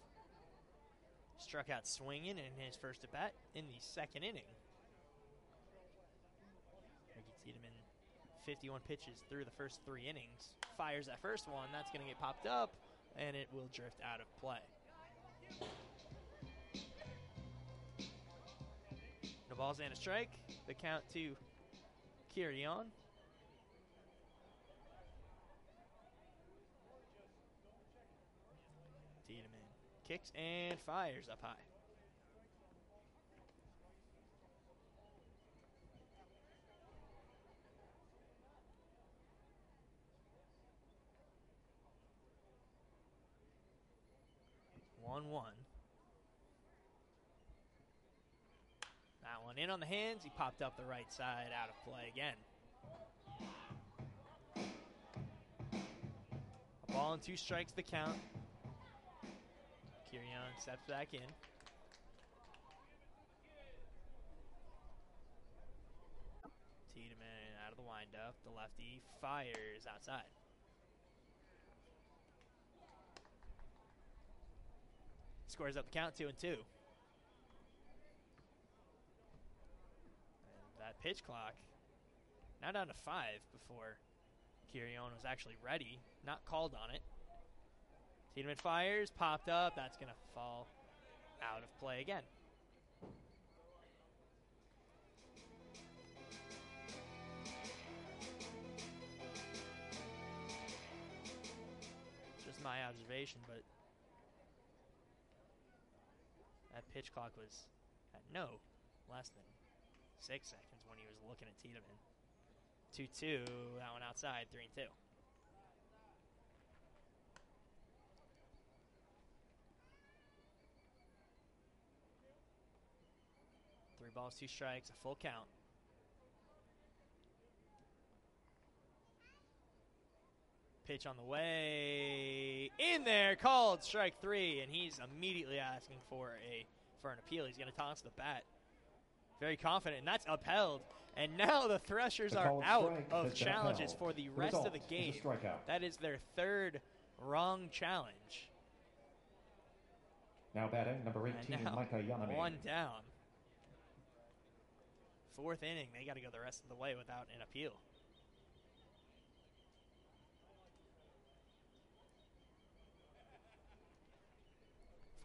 Struck out swinging in his first at bat in the second inning. Ricky Tiedemann, 51 pitches through the first 3 innings. Fires that first one. That's going to get popped up, and it will drift out of play. No balls and a strike. The count to Quirion. Tiedemann kicks and fires up high. One. That one in on the hands. He popped up the right side, out of play again. A ball and 2 strikes the count. Quirion steps back in. Tiedemann out of the windup. The lefty fires outside. Scores up the count, 2-2. And that pitch clock now down to 5 before Quirion was actually ready. Not called on it. Tiedemann fires, popped up. That's going to fall out of play again. Just my observation, but that pitch clock was at no less than 6 seconds when he was looking at Tiedemann. 2-2, that one outside, 3-2. 3 balls, 2 strikes, a full count. Pitch on the way, in there, called strike 3, and he's immediately asking for an appeal. He's going to toss the bat. Very confident, and that's upheld. And now the Threshers are out of challenges for the rest of the game. That is their 3rd wrong challenge. Now batting, number 18, Micah Yanami. 1 down. 4th inning, they got to go the rest of the way without an appeal.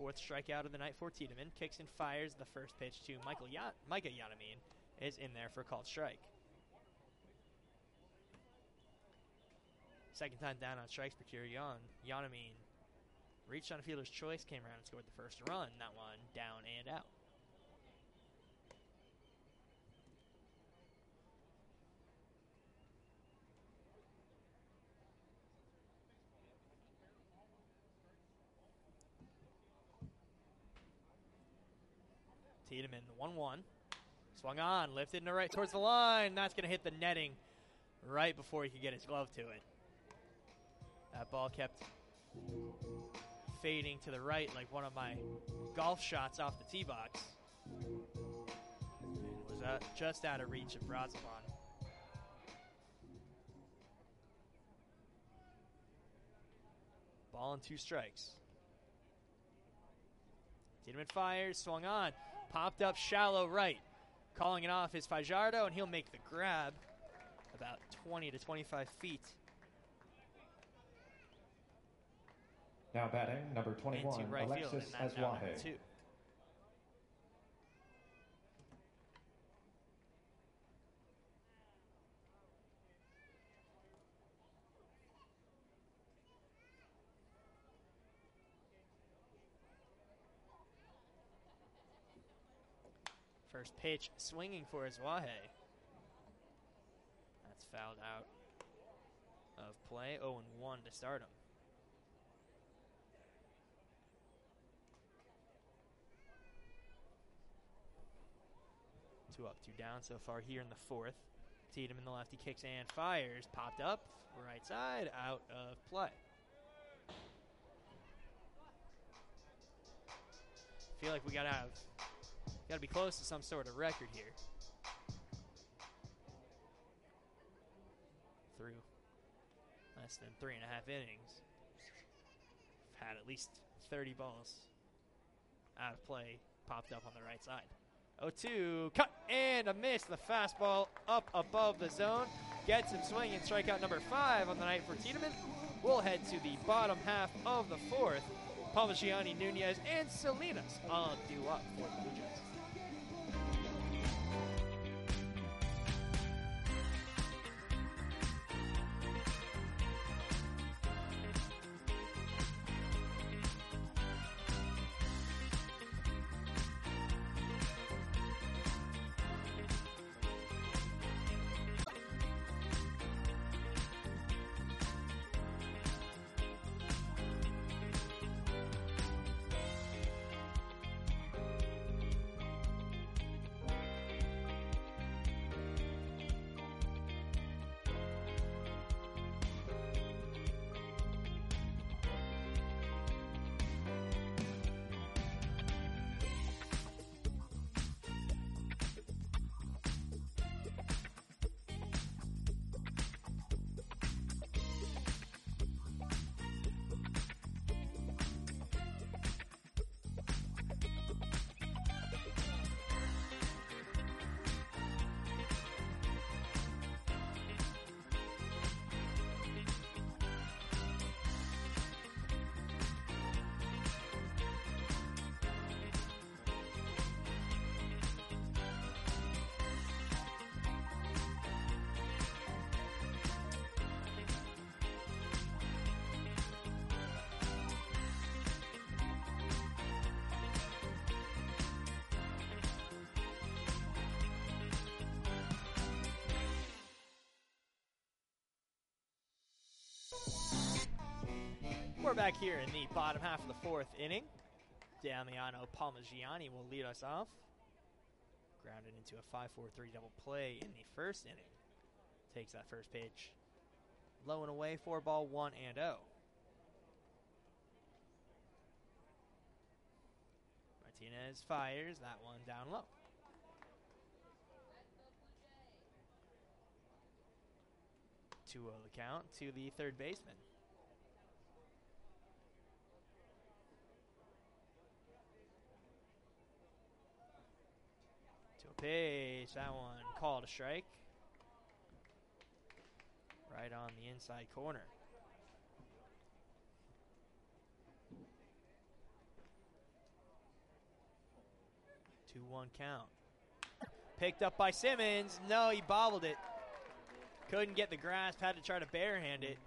fourth strikeout of the night for Tiedemann. Kicks and fires the first pitch to Micah Yanamin. Is in there for a called strike. Second time down on strikes per Young. Yanamin reached on a fielder's choice, came around and scored the first run. That one down and out. Tiedemann, the 1-1. Swung on, lifted in the right towards the line. That's going to hit the netting right before he could get his glove to it. That ball kept fading to the right like one of my golf shots off the tee box. It was just out of reach of Brazovan. Ball and 2 strikes. Tiedemann fires, swung on, popped up shallow right. Calling it off is Fajardo, and he'll make the grab about 20 to 25 feet. Now batting, number 21, into right field, Alexis and that's now Aswahe. number 2. First pitch swinging for Aswahe. That's fouled out of play. 0-1 to start him. Two up, 2 down so far here in the fourth. Tiedemann, the lefty, kicks and fires. Popped up, right side, out of play. Feel like we gotta be close to some sort of record here. Through less than 3.5 innings, we've had at least 30 balls out of play popped up on the right side. 0-2, cut and a miss. The fastball up above the zone. Gets him swinging. Strikeout number 5 on the night for Tiedemann. We'll head to the bottom half of the fourth. Parmigiani, Nunez, and Salinas all due up for the Blue Jays. We're back here in the bottom half of the fourth inning. Damiano Parmigiani will lead us off. Grounded into a 5-4-3 double play in the first inning. Takes that first pitch low and away, 4-1-0. Martinez fires that one down low. Two of the count to the third baseman. To a pitch, that one called a strike. Right on the inside corner. 2-1 count. Picked up by Simmons. No, he bobbled it. Couldn't get the grasp. Had to try to barehand it.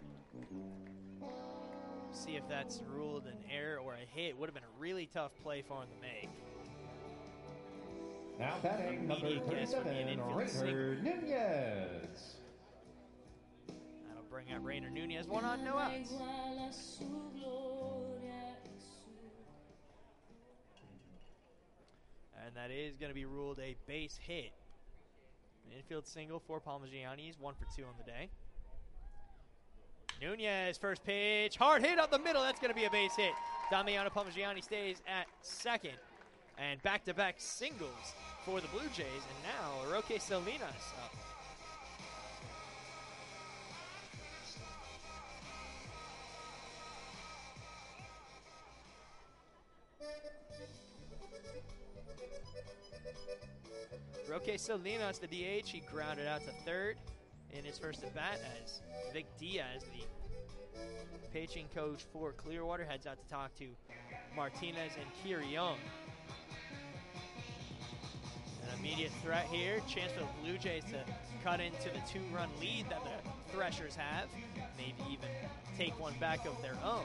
See if that's ruled an error or a hit. Would have been a really tough play for him to make. Now batting number Immediate guess would be an 37, infield single. Rainer Nunez. That'll bring out Rainer Nunez. 1 on, no outs. And that is going to be ruled a base hit. An infield single for Palmigiani. He's 1 for 2 on the day. Nunez, first pitch. Hard hit up the middle. That's going to be a base hit. Damiano Palmigiani stays at second. And back-to-back singles for the Blue Jays. And now Roque Salinas up. Roque Salinas, the DH, he grounded out to third in his first at-bat as Vic Diaz, the pitching coach for Clearwater, heads out to talk to Martinez and Kiri Young. An immediate threat here. Chance for the Blue Jays to cut into the 2-run lead that the Threshers have. Maybe even take one back of their own.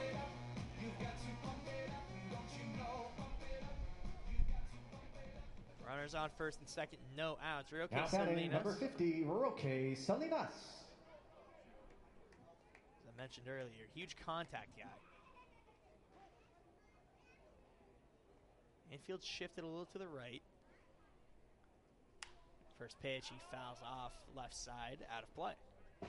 Runners on first and second, no outs. Roque Now batting Salinas, number 50, Roque Salinas. as I mentioned earlier, huge contact guy. Infield shifted a little to the right. First pitch, he fouls off left side, out of play.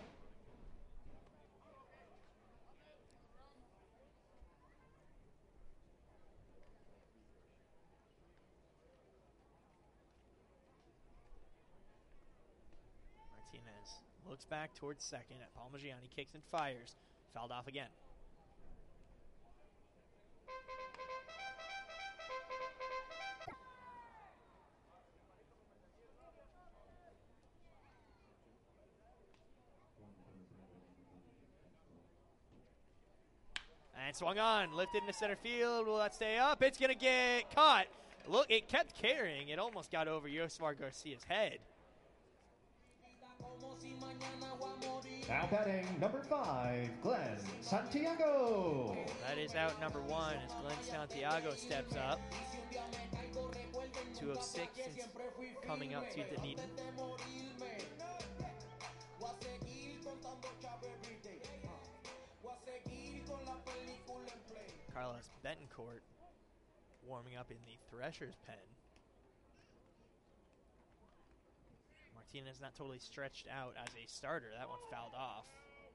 Martinez looks back towards second at Palmigiani, kicks and fires. Fouled off again. And swung on, lifted into center field. Will that stay up? It's going to get caught. Look, it kept carrying. It almost got over Yosmar Garcia's head. Now batting number 5, Glenn Santiago. That is out number 1 as Glenn Santiago steps up. 2 of 6 since coming up to Dunedin. Carlos Betancourt warming up in the Threshers pen. Martinez not totally stretched out as a starter. That one fouled off.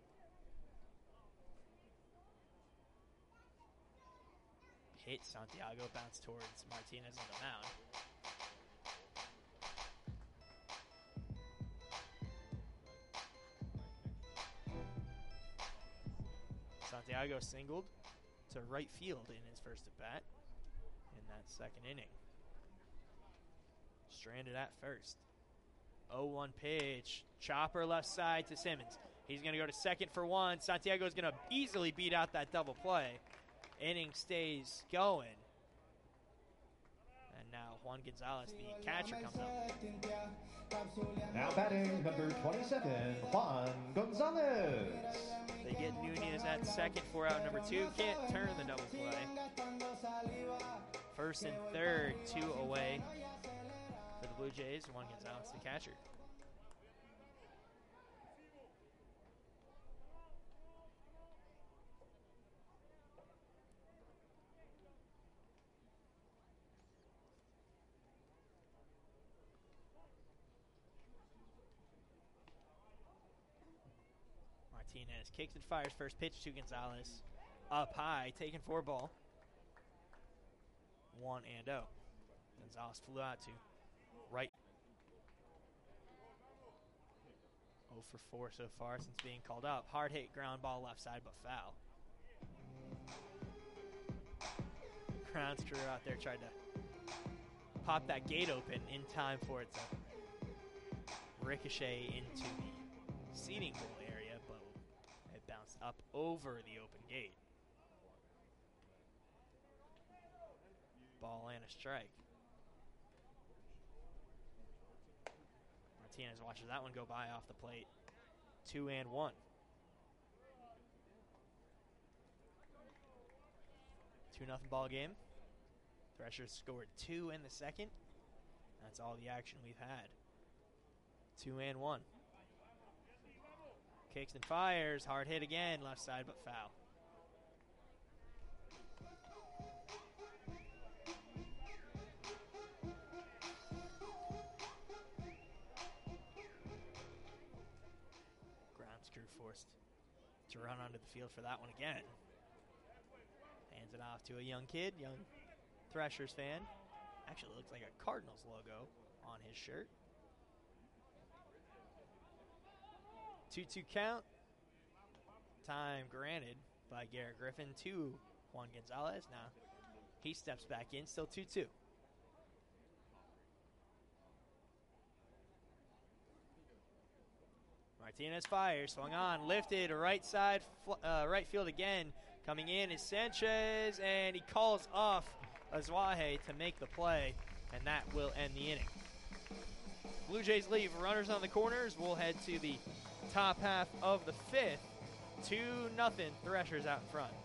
Hit Santiago, bounced towards Martinez on the mound. Santiago singled to right field in his first at-bat in that second inning. Stranded at first. 0-1 pitch. Chopper left side to Simmons. He's going to go to second for 1. Santiago's going to easily beat out that double play. Inning stays going. And now Juan Gonzalez, the catcher, comes up. Now batting number 27, Juan Gonzalez. They get Nunez at second for out number 2. Can't turn the double play. First and third, 2 away for the Blue Jays. Juan Gonzalez, the catcher. Martinez kicks and fires. First pitch to Gonzalez. Up high, taken for a ball. 1-0. Gonzalez flew out to right. 0 for 4 so far since being called up. Hard hit ground ball left side, but foul. Grounds crew out there tried to pop that gate open in time for it to ricochet into the seating bowl area, but it bounced up over the open gate. Ball and a strike. Martinez watches that one go by off the plate. 2-1. 2-0 ball game. Threshers scored 2 in the second. That's all the action we've had. 2-1. Kicks and fires. Hard hit again. Left side, but foul. Grounds crew forced to run onto the field for that one again. Hands it off to a young kid, young Threshers fan. Actually looks like a Cardinals logo on his shirt. 2-2 count. Time granted by Garrett Griffin to Juan Gonzalez. Now he steps back in, still 2-2. Martinez fires, swung on, lifted, right side, right field again. Coming in is Sanchez, and he calls off Azuaje to make the play, and that will end the inning. Blue Jays leave runners on the corners. We'll head to the top half of the fifth. 2-0 Threshers out in front.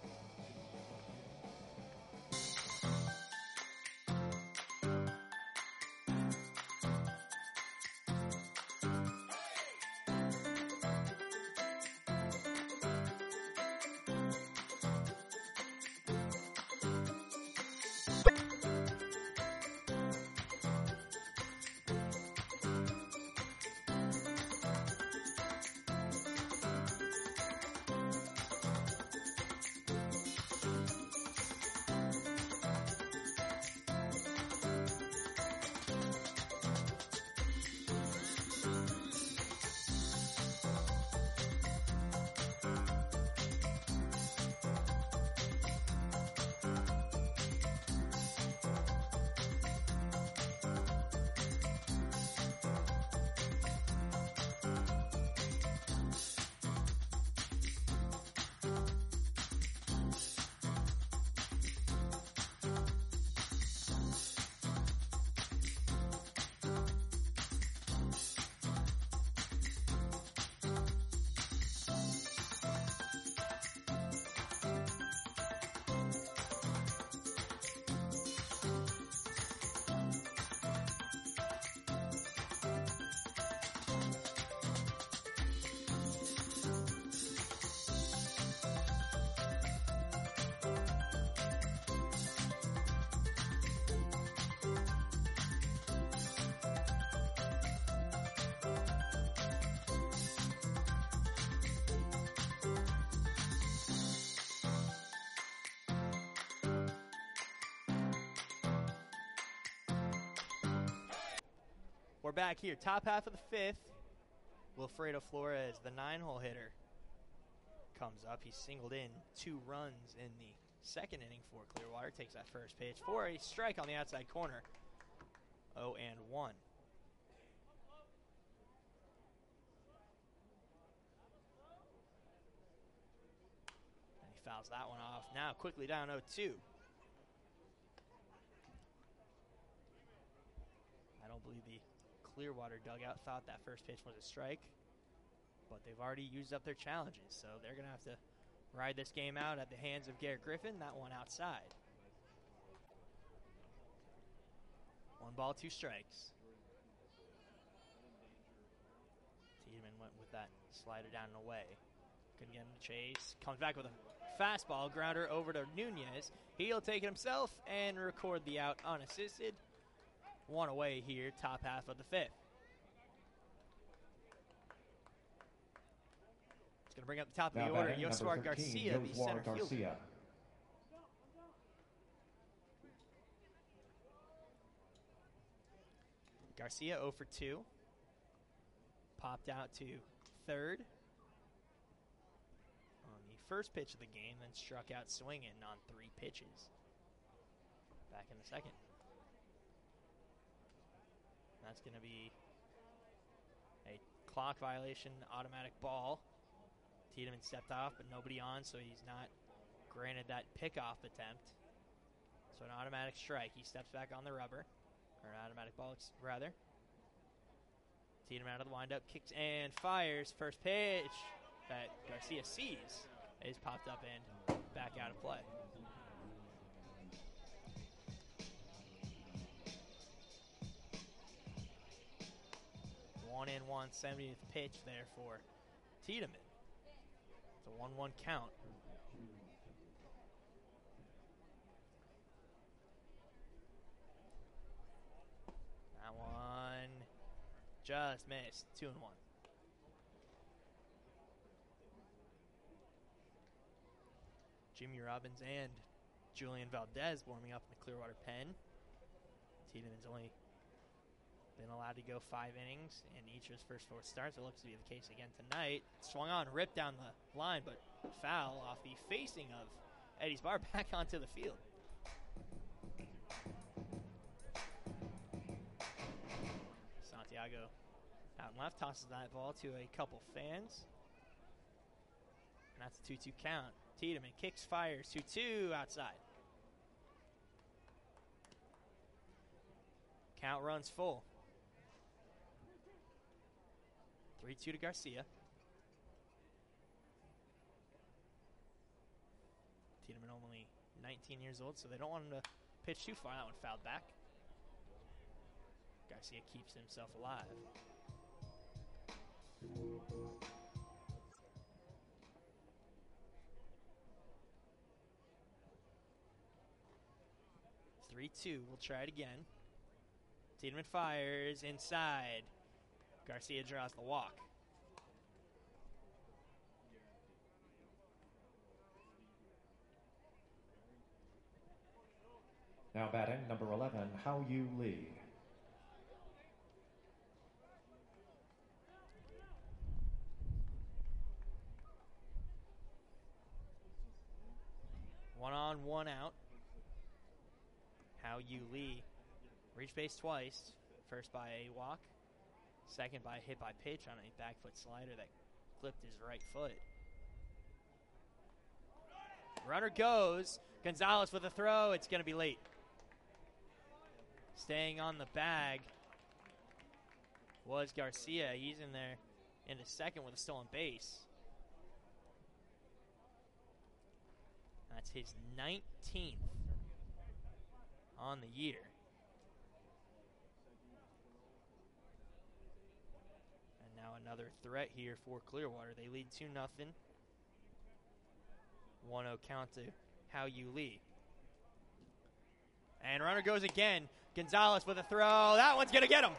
We're back here, top half of the fifth. Wilfredo Flores, the 9-hole hitter, comes up. He's singled in 2 runs in the second inning for Clearwater. Takes that first pitch for a strike on the outside corner. 0-1. And he fouls that one off. Now quickly down 0-2. I don't believe the Clearwater dugout thought that first pitch was a strike, but they've already used up their challenges, so they're going to have to ride this game out at the hands of Garrett Griffin. That one outside. 1 ball, 2 strikes. Tiedemann went with that slider down and away. Couldn't get him to chase. Comes back with a fastball grounder over to Nunez. He'll take it himself and record the out unassisted. 1 away here, top half of the fifth. It's going to bring up the top of the order. Yosuar Garcia, the center fielder. Garcia 0 for 2. Popped out to third on the first pitch of the game, then struck out swinging on 3 pitches. Back in the second. That's going to be a clock violation, automatic ball. Tiedemann stepped off, but nobody on, so he's not granted that pickoff attempt. So an automatic strike. He steps back on the rubber, or an automatic ball, rather. Tiedemann out of the windup, kicks and fires. First pitch that Garcia sees is popped up and back out of play. One in 170th pitch there for Tiedemann. It's a 1-1 count. That one just missed. 2-1. Jimmy Robbins and Julian Valdez warming up in the Clearwater pen. Tiedemann's only been allowed to go 5 innings in each of his first 4 starts. It looks to be the case again tonight. Swung on, ripped down the line, but foul off the facing of Eddie's Bar back onto the field. Santiago out and left, tosses that ball to a couple fans. And that's a 2-2 count. Tiedemann kicks, fires, 2-2 outside. Count runs full. 3-2 to Garcia. Tiedemann only 19 years old, so they don't want him to pitch too far. That one fouled back. Garcia keeps himself alive. We'll try it again. Tiedemann fires inside. Garcia draws the walk. Now batting, number 11, Hao Yu Lee. One on, one out. Hao Yu Lee reached base twice. First by a walk. Second by a hit by pitch on a back foot slider that clipped his right foot. Runner goes. Gonzalez with a throw. It's going to be late. Staying on the bag was Garcia. He's in there in the second with a stolen base. That's his 19th on the year. And now another threat here for Clearwater. They lead 2-0. 1-0 count to Hao Yu Lee. And runner goes again. Gonzalez with a throw. That one's going to get him.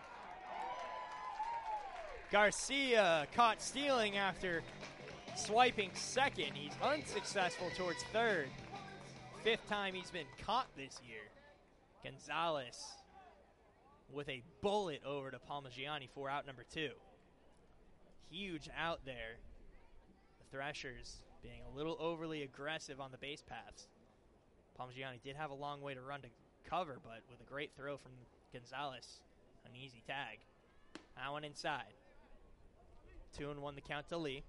Garcia caught stealing after swiping second. He's unsuccessful towards third. 5th time he's been caught this year. Gonzalez with a bullet over to Palmigiani for out number 2. Huge out there. The Threshers being a little overly aggressive on the base paths. Palmigiani did have a long way to run to cover, but with a great throw from Gonzalez, an easy tag. That one inside. 2-1 the count to Lee.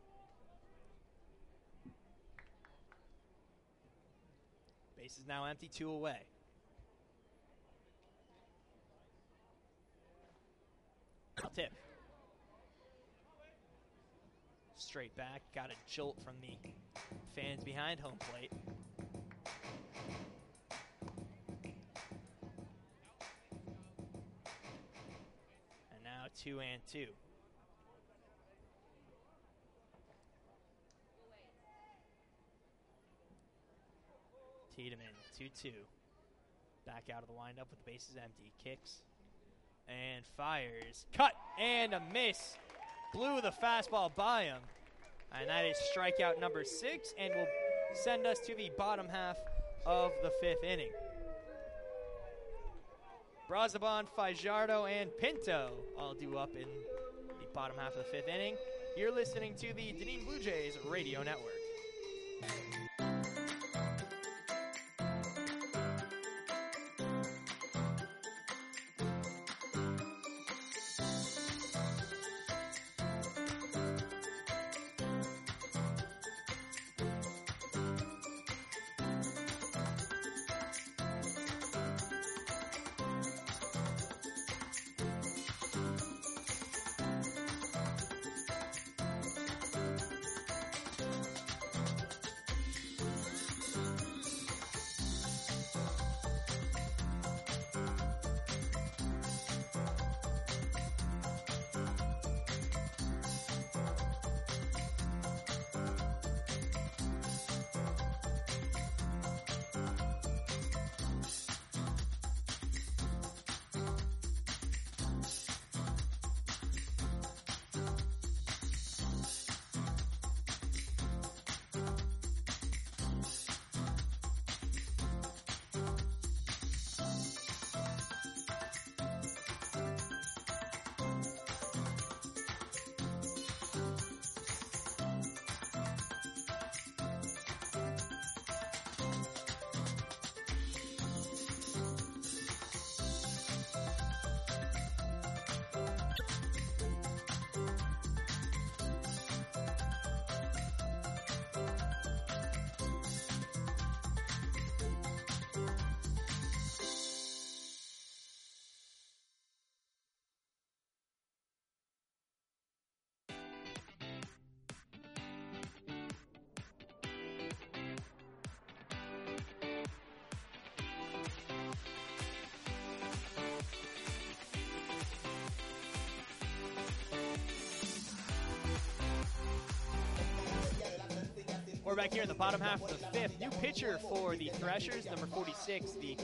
Base is now empty, 2 away. I'll tip. Straight back, got a jolt from the fans behind home plate. And now 2-2. Tiedemann, 2-2. Back out of the windup with the bases empty. Kicks and fires. Cut and a miss. Blew the fastball by him. And that is strikeout number 6 and will send us to the bottom half of the 5th inning. Brazaban, Fajardo, and Pinto all due up in the bottom half of the 5th inning. You're listening to the Dunedin Blue Jays Radio Network. We're back here in the bottom half of the fifth. New pitcher for the Threshers, number 46, the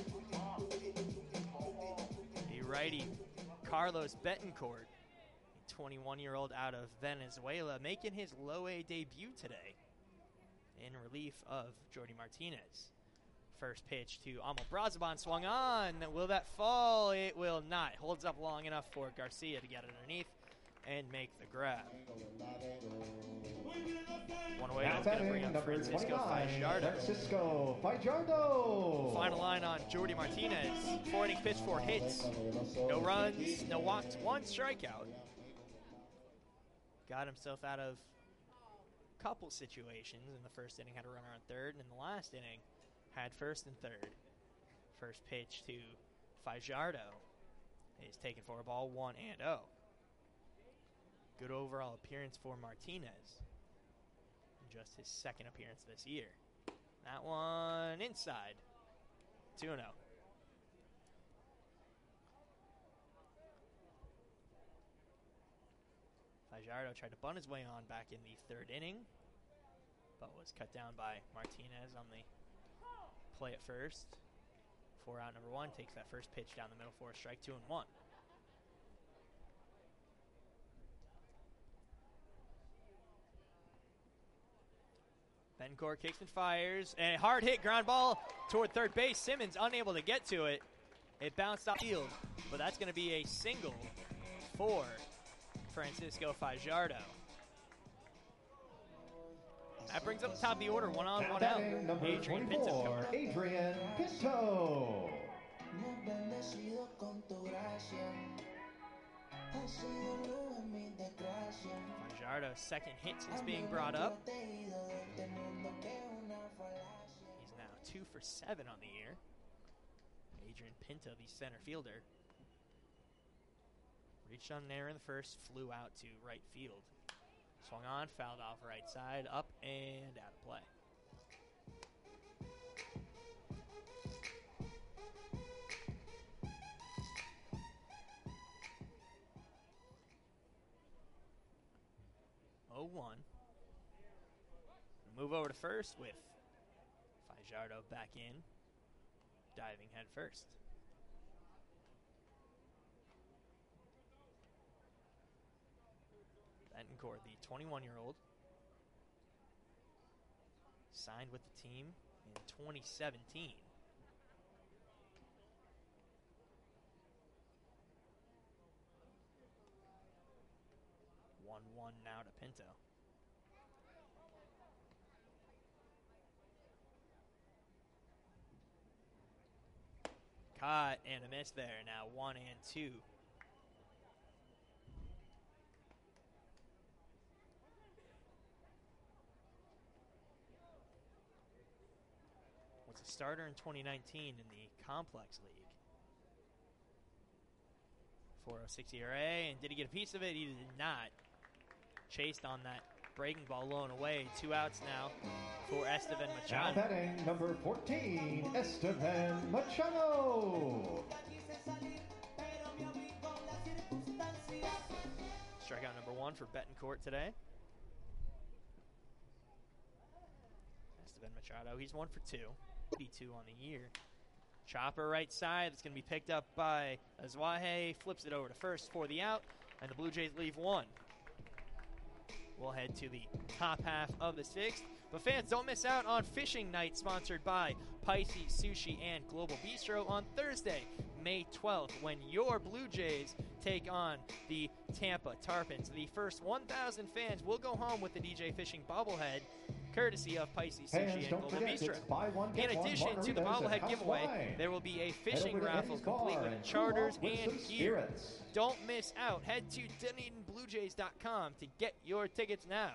righty Carlos Betancourt, a 21-year-old out of Venezuela, making his low-A debut today in relief of Jordy Martinez. First pitch to Amel Brazaban, swung on. Will that fall? It will not. Holds up long enough for Garcia to get underneath and make the grab. One away, that's going to bring up Francisco Fajardo. Francisco Fajardo. Final line on Jordy Martinez. 4 inning pitch, 4 hits. No runs, no walks, 1 strikeout. Got himself out of a couple situations. In the first inning, had a runner on third. And in the last inning, had first and third. First pitch to Fajardo is taken for a ball, 1-0. Good overall appearance for Martinez. Just his second appearance this year. That one inside. 2-0. Fajardo tried to bunt his way on back in the third inning, but was cut down by Martinez on the play at first. 4 out number 1, takes that first pitch down the middle for a strike, 2-1. Betancourt kicks and fires, and a hard hit ground ball toward third base. Simmons unable to get to it. It bounced off field, but that's going to be a single for Francisco Fajardo. That brings up the top of the order, 1 on, 1 out. Number Adrian 24, Pinto. Adrian Pinto. Fajardo's second hit since being brought up. He's now 2 for 7 on the year. Adrian Pinto, the center fielder, reached on there in the first, flew out to right field. Swung on, fouled off right side, up and out of play. Move over to first with Fajardo back in, diving head first. Betancourt, the 21-year-old, signed with the team in 2017. One now to Pinto. Caught and a miss there. Now 1 and 2. Was a starter in 2019 in the Complex League. 4.06 ERA, and did he get a piece of it? He did not. Chased on that breaking ball low and away. 2 outs now for Esteban Now Machado. batting number 14, Esteban Machado. Strikeout number 1 for Betancourt today. Esteban Machado, he's 1 for 2. 82 on the year. Chopper right side, it's going to be picked up by Azuaje. Flips it over to first for the out, and the Blue Jays leave 1. We'll head to the top half of the 6th. But fans, don't miss out on Fishing Night, sponsored by Pisces Sushi and Global Bistro on Thursday, May 12th, when your Blue Jays take on the Tampa Tarpons. The first 1,000 fans will go home with the DJ Fishing bobblehead, courtesy of Pisces Sushi Fans, and don't Global forget, Bistro. it's buy one, get In one addition to the margaritas bobblehead and giveaway, house wine. there will be a Head fishing over to raffle Eddie's Bar complete with and charters cool off with and some gear. spirits. Don't miss out. Head to DunedinBlueJays.com to get your tickets now.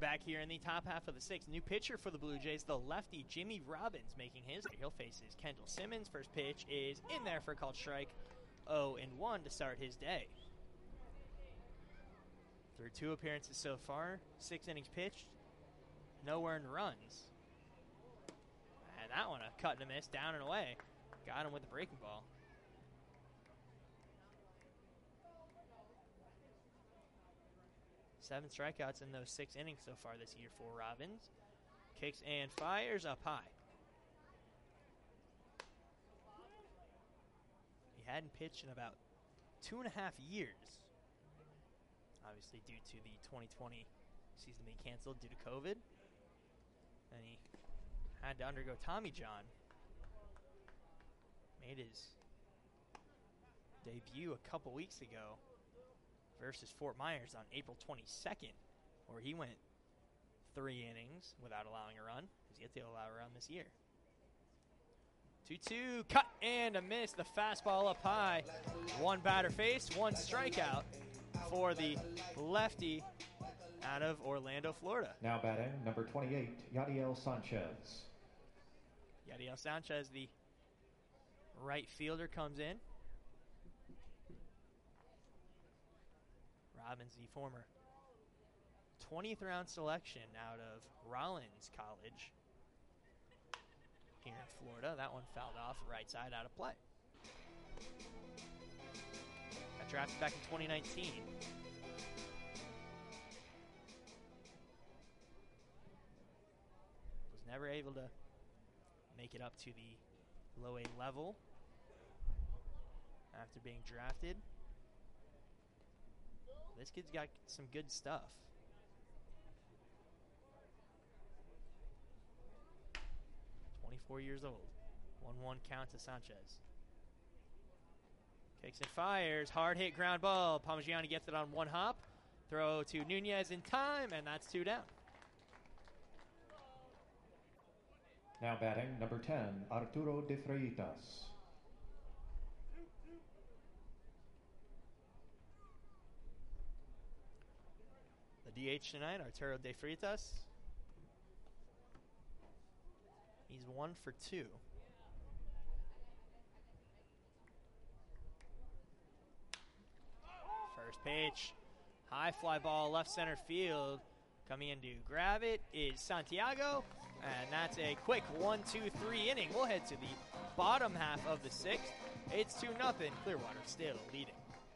back here in the top half of the sixth. New pitcher for the Blue Jays, the lefty Jimmy Robbins, making his. He'll face his Kendall Simmons. First pitch is in there for a called strike. 0-1 to start his day. Through 2 appearances so far, 6 innings pitched, no earned runs. And that one a cut and a miss, down and away. Got him with the breaking ball. Seven strikeouts in those 6 innings so far this year for Robbins. Kicks and fires up high. He hadn't pitched in about 2.5 years. Obviously due to the 2020 season being canceled due to COVID. And he had to undergo Tommy John. Made his debut a couple weeks ago versus Fort Myers on April 22nd, where he went 3 innings without allowing a run. He's yet to allow a run this year. 2-2, cut and a miss. The fastball up high. 1 batter faced, 1 strikeout for the lefty out of Orlando, Florida. Now batting, number 28, Yadiel Sanchez. Yadiel Sanchez, the right fielder, comes in. Robbins, the former 20th round selection out of Rollins College here in Florida. That one fouled off right side out of play. Got drafted back in 2019. Was never able to make it up to the low A level after being drafted. This kid's got some good stuff. 24 years old. 1-1 count to Sanchez. Kicks and fires. Hard hit ground ball. Parmigiani gets it on 1 hop. Throw to Nunez in time, and that's 2 down. Now batting, number 10, Arturo De Freitas. The DH tonight, Arturo De Freitas. He's 1 for 2. First pitch, high fly ball, left center field. Coming in to grab it is Santiago, and that's a quick 1-2-3 inning. We'll head to the bottom half of the 6th. It's 2-0. Clearwater still leading.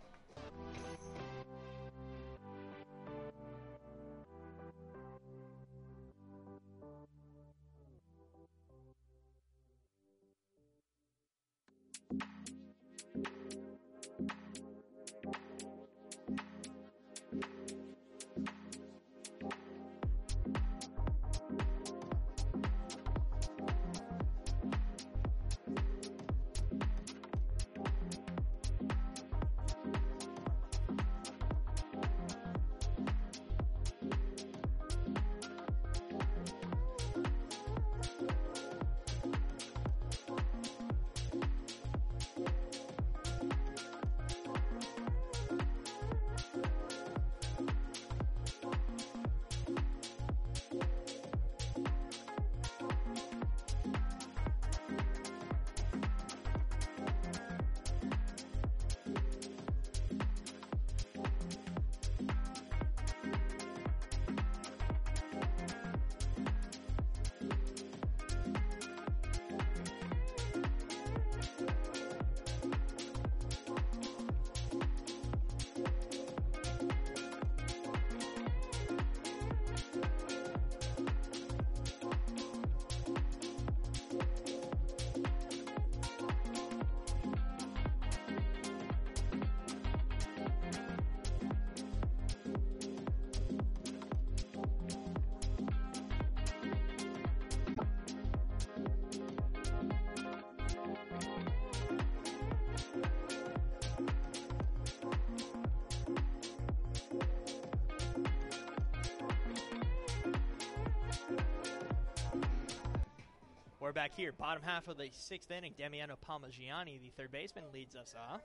We're back here, bottom half of the 6th inning. Damiano Parmigiani, the third baseman, leads us off.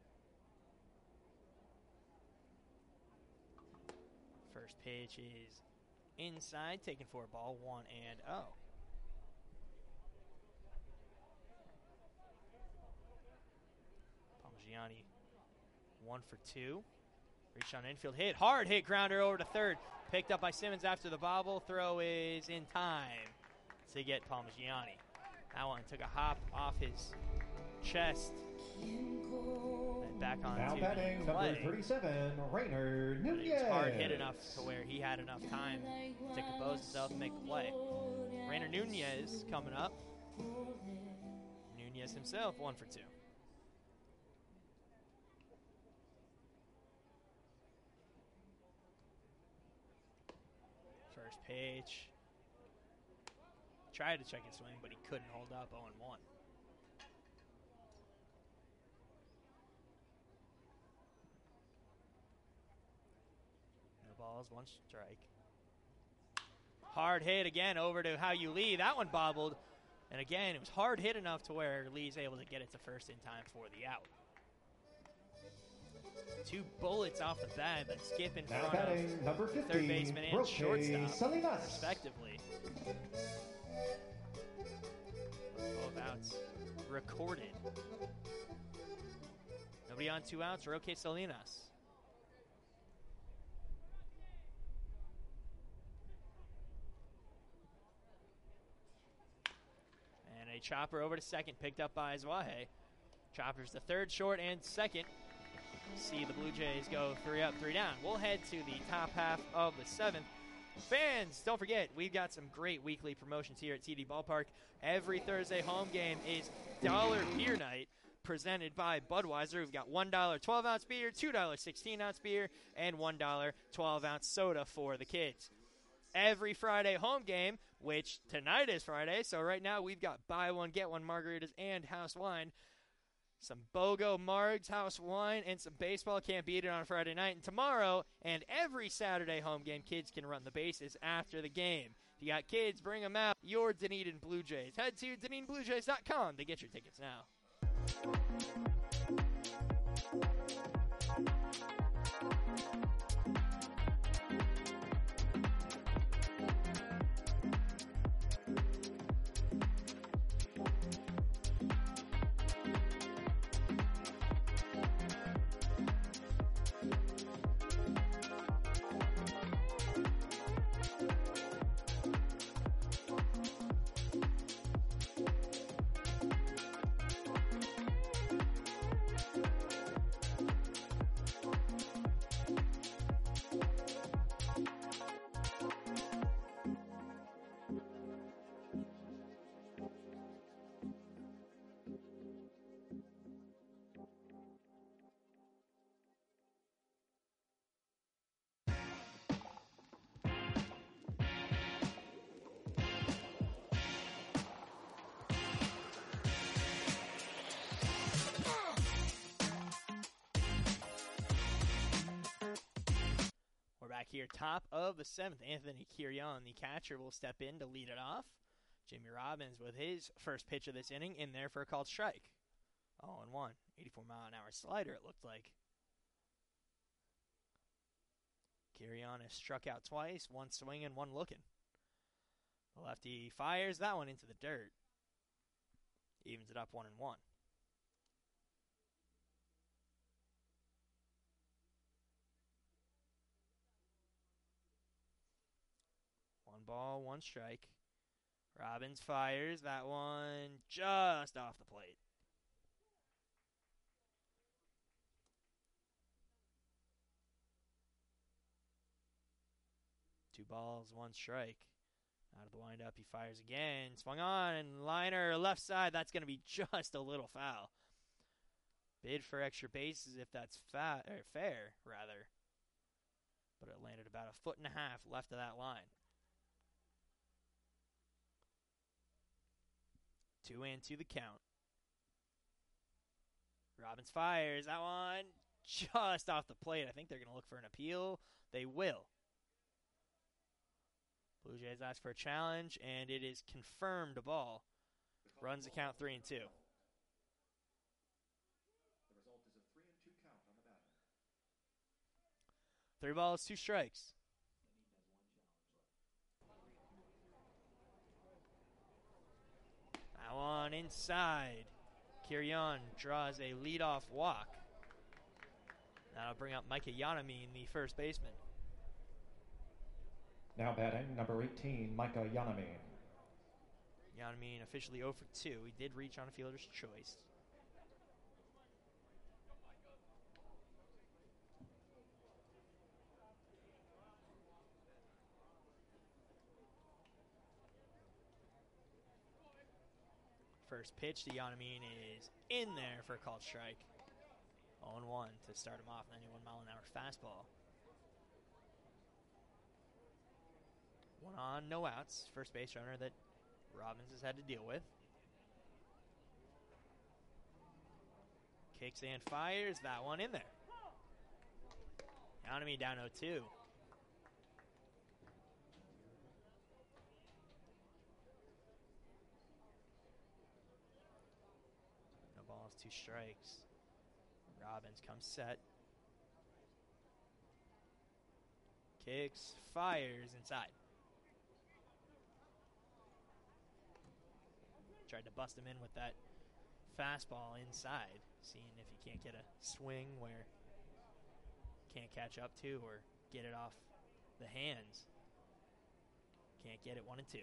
First pitch is inside, taking for a ball, 1-0. Parmigiani 1 for 2. Reach on infield, hit, hard hit grounder over to third. Picked up by Simmons after the bobble. Throw is in time to get Parmigiani. That one took a hop off his chest. And back on Now to batting, the play. number 37, Rainer Nunez. It was hard hit enough to where he had enough time to compose himself and make the play. Rainer Nunez coming up. Nunez himself, 1 for 2. First pitch. Tried to check his swing, but he couldn't hold up. 0-1. No balls, 1 strike. Hard hit again over to Hao-Yu Lee. That one bobbled. And again, it was hard hit enough to where Lee's able to get it to first in time for the out. 2 bullets off the bat that skip in Now front batting, of number 50, third baseman and Roque shortstop, Salinas. respectively. Both outs recorded. Nobody on 2 outs. Roque Salinas. And a chopper over to second, picked up by Zwahe. Chopper's the third, short, and second. See the Blue Jays go 3 up, 3 down. We'll head to the top half of the 7th. Fans, don't forget, we've got some great weekly promotions here at TD Ballpark. Every Thursday home game is Dollar Beer Night, presented by Budweiser. We've got $1 12-ounce beer, $2 16-ounce beer, and $1 12-ounce soda for the kids. Every Friday home game, which tonight is Friday, so right now we've got buy one, get one margaritas and house wine. Some BOGO Margs, house wine, and some baseball. Can't beat it on Friday night. And tomorrow and every Saturday home game, kids can run the bases after the game. If you got kids, bring them out. Your Dunedin Blue Jays. Head to DunedinBlueJays.com to get your tickets now. Back here, top of the 7th, Anthony Kirion, the catcher, will step in to lead it off. Jimmy Robbins with his first pitch of this inning in there for a called strike. 0-1, 84-mile-an-hour slider, it looked like. Kirion has struck out twice, 1 swinging, 1 looking. The lefty fires that one into the dirt. Evens it up 1-1. 1 ball, 1 strike. Robbins fires that one just off the plate. Two balls, 1 strike. Out of the windup, he fires again. Swung on, and liner left side. That's going to be just a little foul. Bid for extra bases if that's fair, rather. But it landed about 1.5 feet left of that line. 2-2 the count. Robbins fires. That one just off the plate. I think they're going to look for an appeal. They will. Blue Jays ask for a challenge, and it is confirmed a ball. Runs the count 3-2. The result is a 3-2 count on the batter. 3 balls, 2 strikes. inside. Kirion draws a leadoff walk. That'll bring up Micah Yanami, the first baseman. Now batting, number 18, Micah Yanami. Yanami officially 0 for 2. He did reach on a fielder's choice. First pitch to Yanami is in there for a called strike. 0-1 to start him off, 91 mile an hour fastball. 1 on, no outs. First base runner that Robbins has had to deal with. Kicks and fires that one in there. Yanami down 0-2. No balls, 2 strikes. Robbins comes set. Kicks, fires inside. Tried to bust him in with that fastball inside, seeing if he can't get a swing where can't catch up to or get it off the hands. Can't get it, 1-2.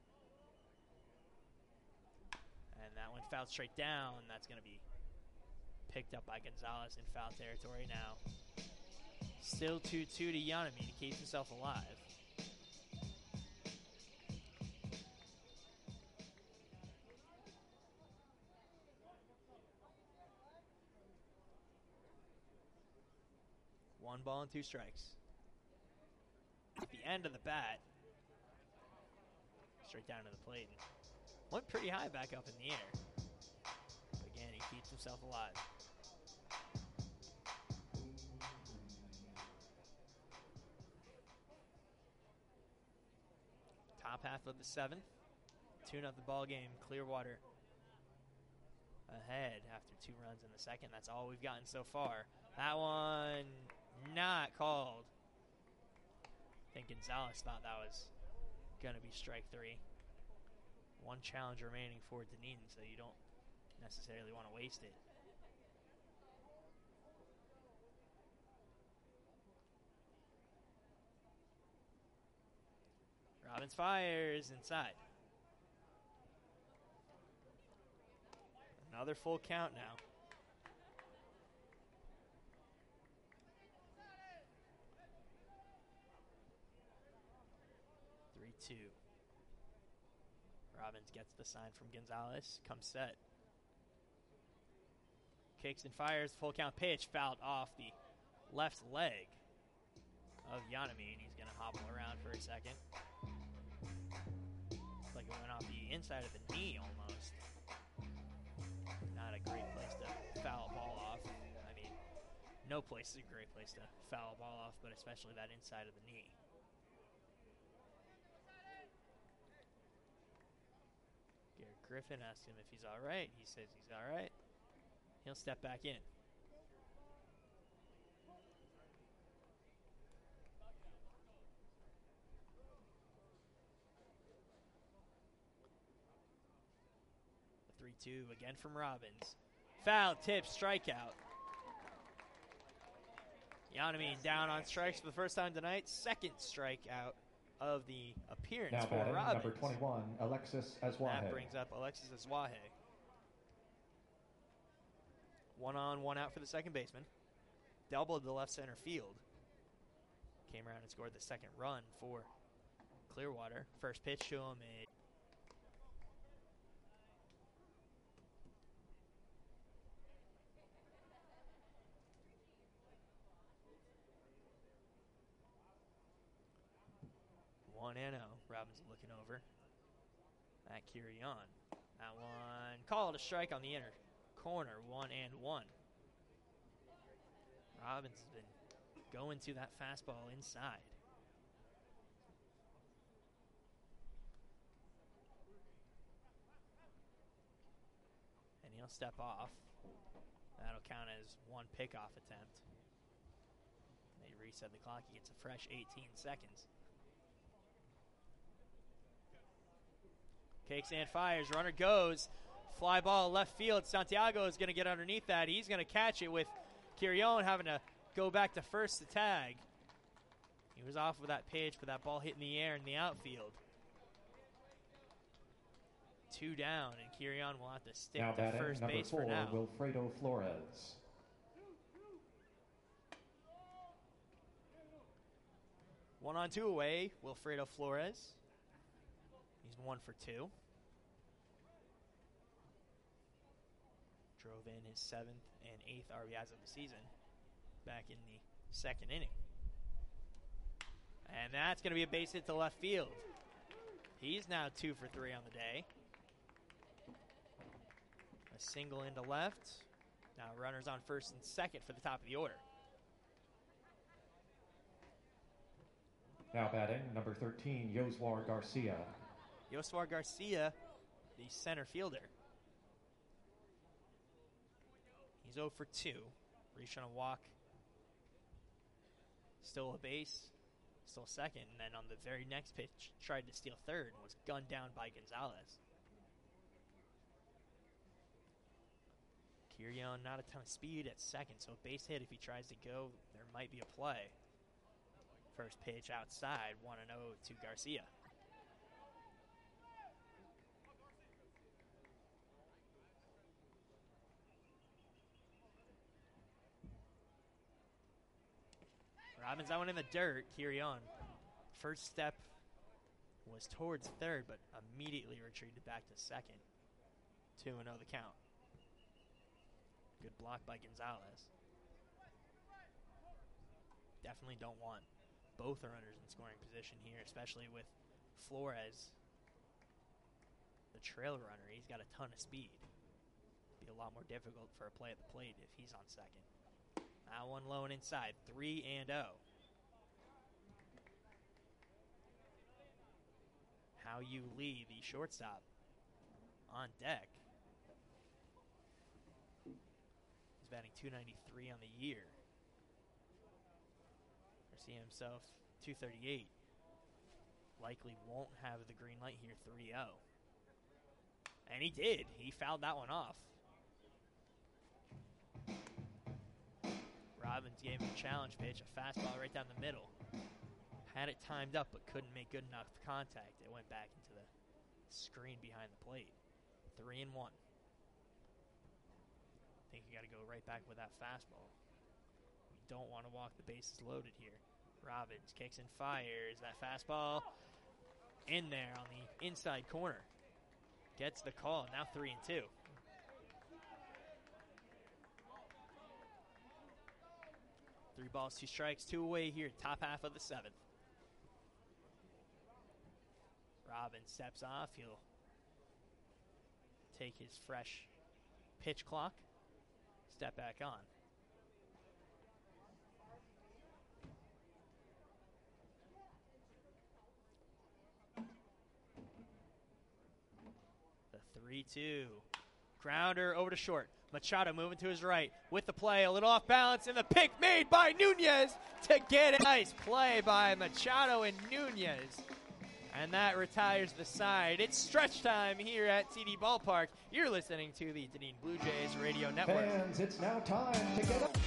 And that one fouled straight down. That's going to be picked up by Gonzalez in foul territory now. Still 2-2 to Yanami to keep himself alive. One ball and 2 strikes. At the end of the bat. Straight down to the plate. Went pretty high back up in the air. But again, he keeps himself alive. Top half of the 7th. 2-0 ball game. Clearwater ahead after 2 runs in the second. That's all we've gotten so far. That one not called. I think Gonzalez thought that was going to be strike 3. 1 challenge remaining for Dunedin, so you don't necessarily want to waste it. Robbins fires inside. Another full count now. Robbins gets the sign from Gonzalez. Comes set. Kicks and fires. Full count pitch. Fouled off the left leg of Yanami, and he's going to hobble around for a second. Looks like it went off the inside of the knee almost. Not a great place to foul a ball off. I mean, no place is a great place to foul a ball off, but especially that inside of the knee. Griffin asked him if he's all right. He says he's all right. He'll step back in. The 3-2 again from Robbins. Foul, tip, strikeout. Yanami down on strikes for the first time tonight. Second strikeout of the appearance now for batting, Robbins. number 21, Alexis Azwahe. That brings up Alexis Azwahe. 1 on, 1 out for the second baseman. Doubled to left center field. Came around and scored the second run for Clearwater. First pitch to him. One and 0. Robbins looking over at Kirion. That one called a strike on the inner corner. 1-1. Robbins has been going to that fastball inside. And he'll step off. That'll count as 1 pickoff attempt. They reset the clock. He gets a fresh 18 seconds. Kicks and fires. Runner goes. Fly ball left field. Santiago is going to get underneath that. He's going to catch it with Quirion having to go back to first to tag. He was off with that pitch, but that ball hit in the air in the outfield. 2 down, and Quirion will have to stick Now to batting, first number base 4, for now. Wilfredo Flores. 1-2 away, Wilfredo Flores. He's 1 for 2. Drove in his 7th and 8th RBIs of the season back in the 2nd inning. And that's going to be a base hit to left field. He's now 2 for 3 on the day. A single into left. Now runners on first and second for the top of the order. Now batting, number 13, Yoswar Garcia. Yoswar Garcia, the center fielder. He's 0 for 2. Reached on a walk. Still a base. Still second. And then on the very next pitch, tried to steal third and was gunned down by Gonzalez. Quirion, not a ton of speed at second, so a base hit if he tries to go, there might be a play. First pitch outside, 1-0 to Garcia. Robbins, that one in the dirt. Quirion, first step was towards third, but immediately retreated back to second. 2-0 the count. Good block by Gonzalez. Definitely don't want both runners in scoring position here, especially with Flores, the trail runner. He's got a ton of speed. Be a lot more difficult for a play at the plate if he's on second. That one low and inside, 3-0. How you lead the shortstop on deck. He's batting .293 on the year. Garcia himself, .238. Likely won't have the green light here, 3-0. And he did. He fouled that one off. Robbins gave him a challenge pitch, a fastball right down the middle. Had it timed up, but couldn't make good enough contact. It went back into the screen behind the plate. 3-1. Think you got to go right back with that fastball. We don't want to walk the bases loaded here. Robbins kicks and fires. That fastball in there on the inside corner. Gets the call. Now 3-2. Three balls, 2 strikes, 2 away here, top half of the 7th. Robbins steps off. He'll take his fresh pitch clock, step back on. The 3-2. Grounder over to short. Machado moving to his right with the play, a little off balance, and the pick made by Nunez to get it. Nice play by Machado and Nunez. And that retires the side. It's stretch time here at TD Ballpark. You're listening to the Dunedin Blue Jays Radio Network. Fans, it's now time to get up.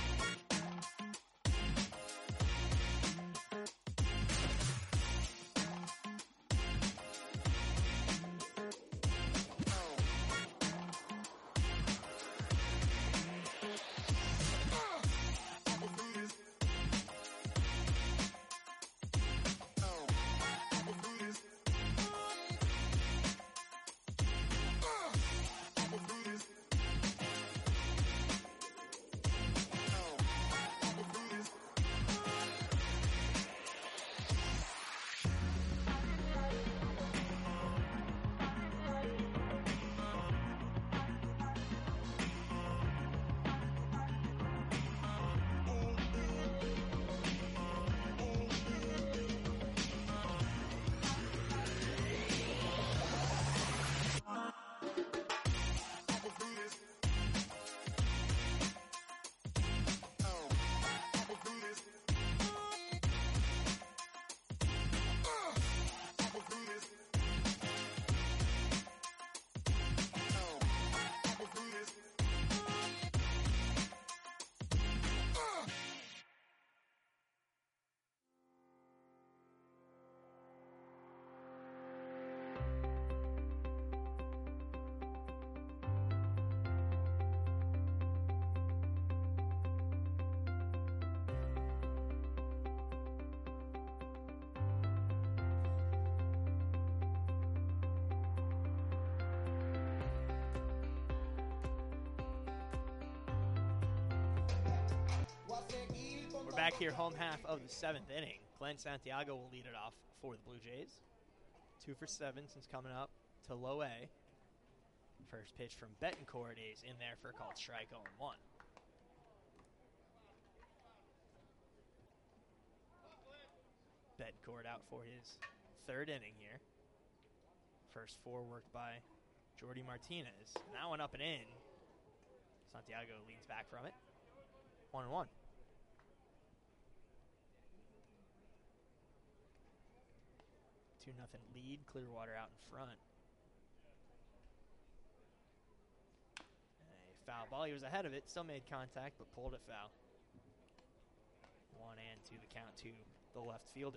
back here, home half of the 7th inning. Glenn Santiago will lead it off for the Blue Jays. 2 for 7 since coming up to low A. First pitch from Betancourt is in there for a called strike 0-1. Betancourt out for his 3rd inning here. First 4 worked by Jordy Martinez. And that one up and in. Santiago leans back from it. 1-1. Two nothing lead. Clearwater out in front. A foul ball. He was ahead of it. Still made contact, but pulled it foul. 1-2 the count to the left fielder.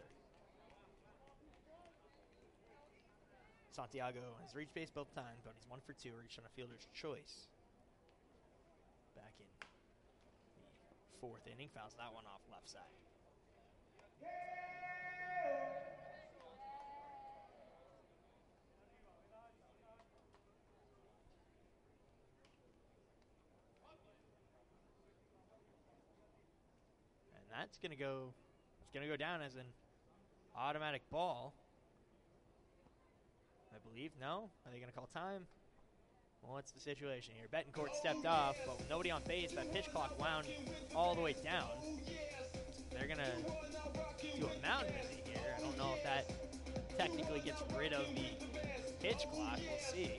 Santiago has reached base both times, but he's 1 for 2, reached on a fielder's choice. Back in the 4th inning, fouls that one off left side. And that's going to go, it's going to go down as an automatic ball. I believe. No? Are they going to call time? Well, what's the situation here? Betancourt stepped off, but with nobody on base, that pitch clock wound all the way down. They're going to do a mound visit here. I don't know if that technically gets rid of the pitch clock. We'll see.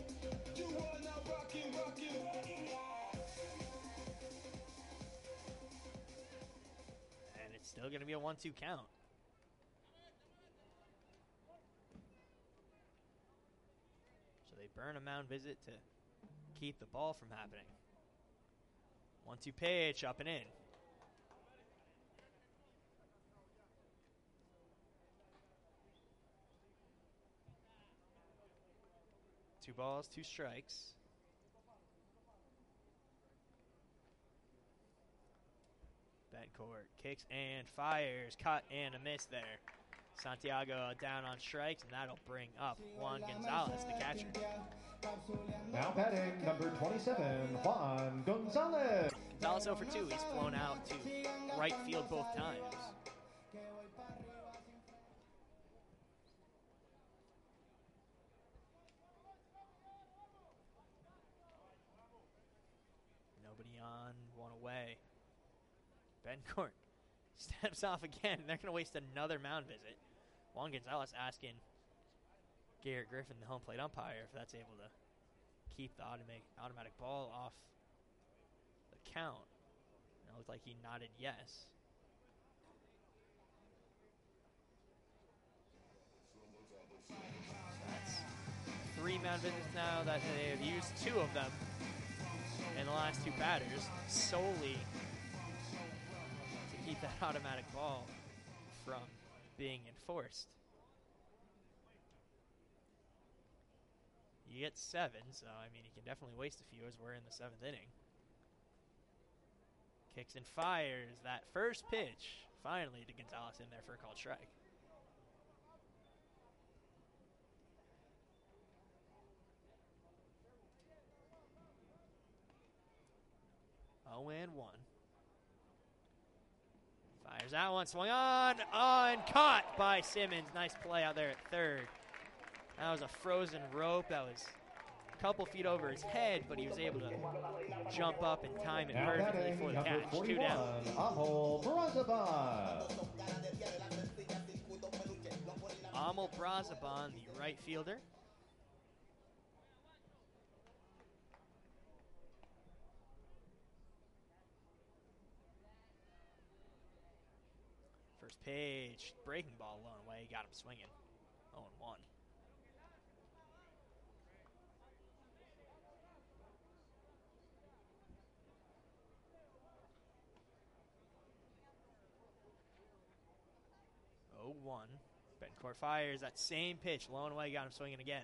And it's still going to be a 1-2 count. They burn a mound visit to keep the ball from happening. 1-2 pitch, up and in. Two balls, 2 strikes. Betancourt kicks and fires. Cut and a miss there. Santiago down on strikes, and that'll bring up Juan Gonzalez, the catcher. Now batting, number 27, Juan Gonzalez. Gonzalez 0 for 2. He's flown out to right field both times. Nobody on, 1 away. Betancourt steps off again, and they're going to waste another mound visit. Juan Gonzalez asking Garrett Griffin, the home plate umpire, if that's able to keep the automatic ball off the count. And it looked like he nodded yes. That's 3 mound visits now that they have used 2 of them in the last 2 batters solely to keep that automatic ball from being enforced. You get 7, so I mean, you can definitely waste a few as we're in the 7th inning. Kicks and fires that first pitch, finally to Gonzalez in there for a called strike. Oh, and 1. Fires that one, swung on, and caught by Simmons. Nice play out there at third. That was a frozen rope. That was a couple feet over his head, but he was able to jump up and time it perfectly for the catch. 2 down. Amol Brazaban. Amol Brazaban, the right fielder. First pitch, breaking ball low and away, got him swinging. 0-1. Betancourt fires that same pitch, low and away, got him swinging again.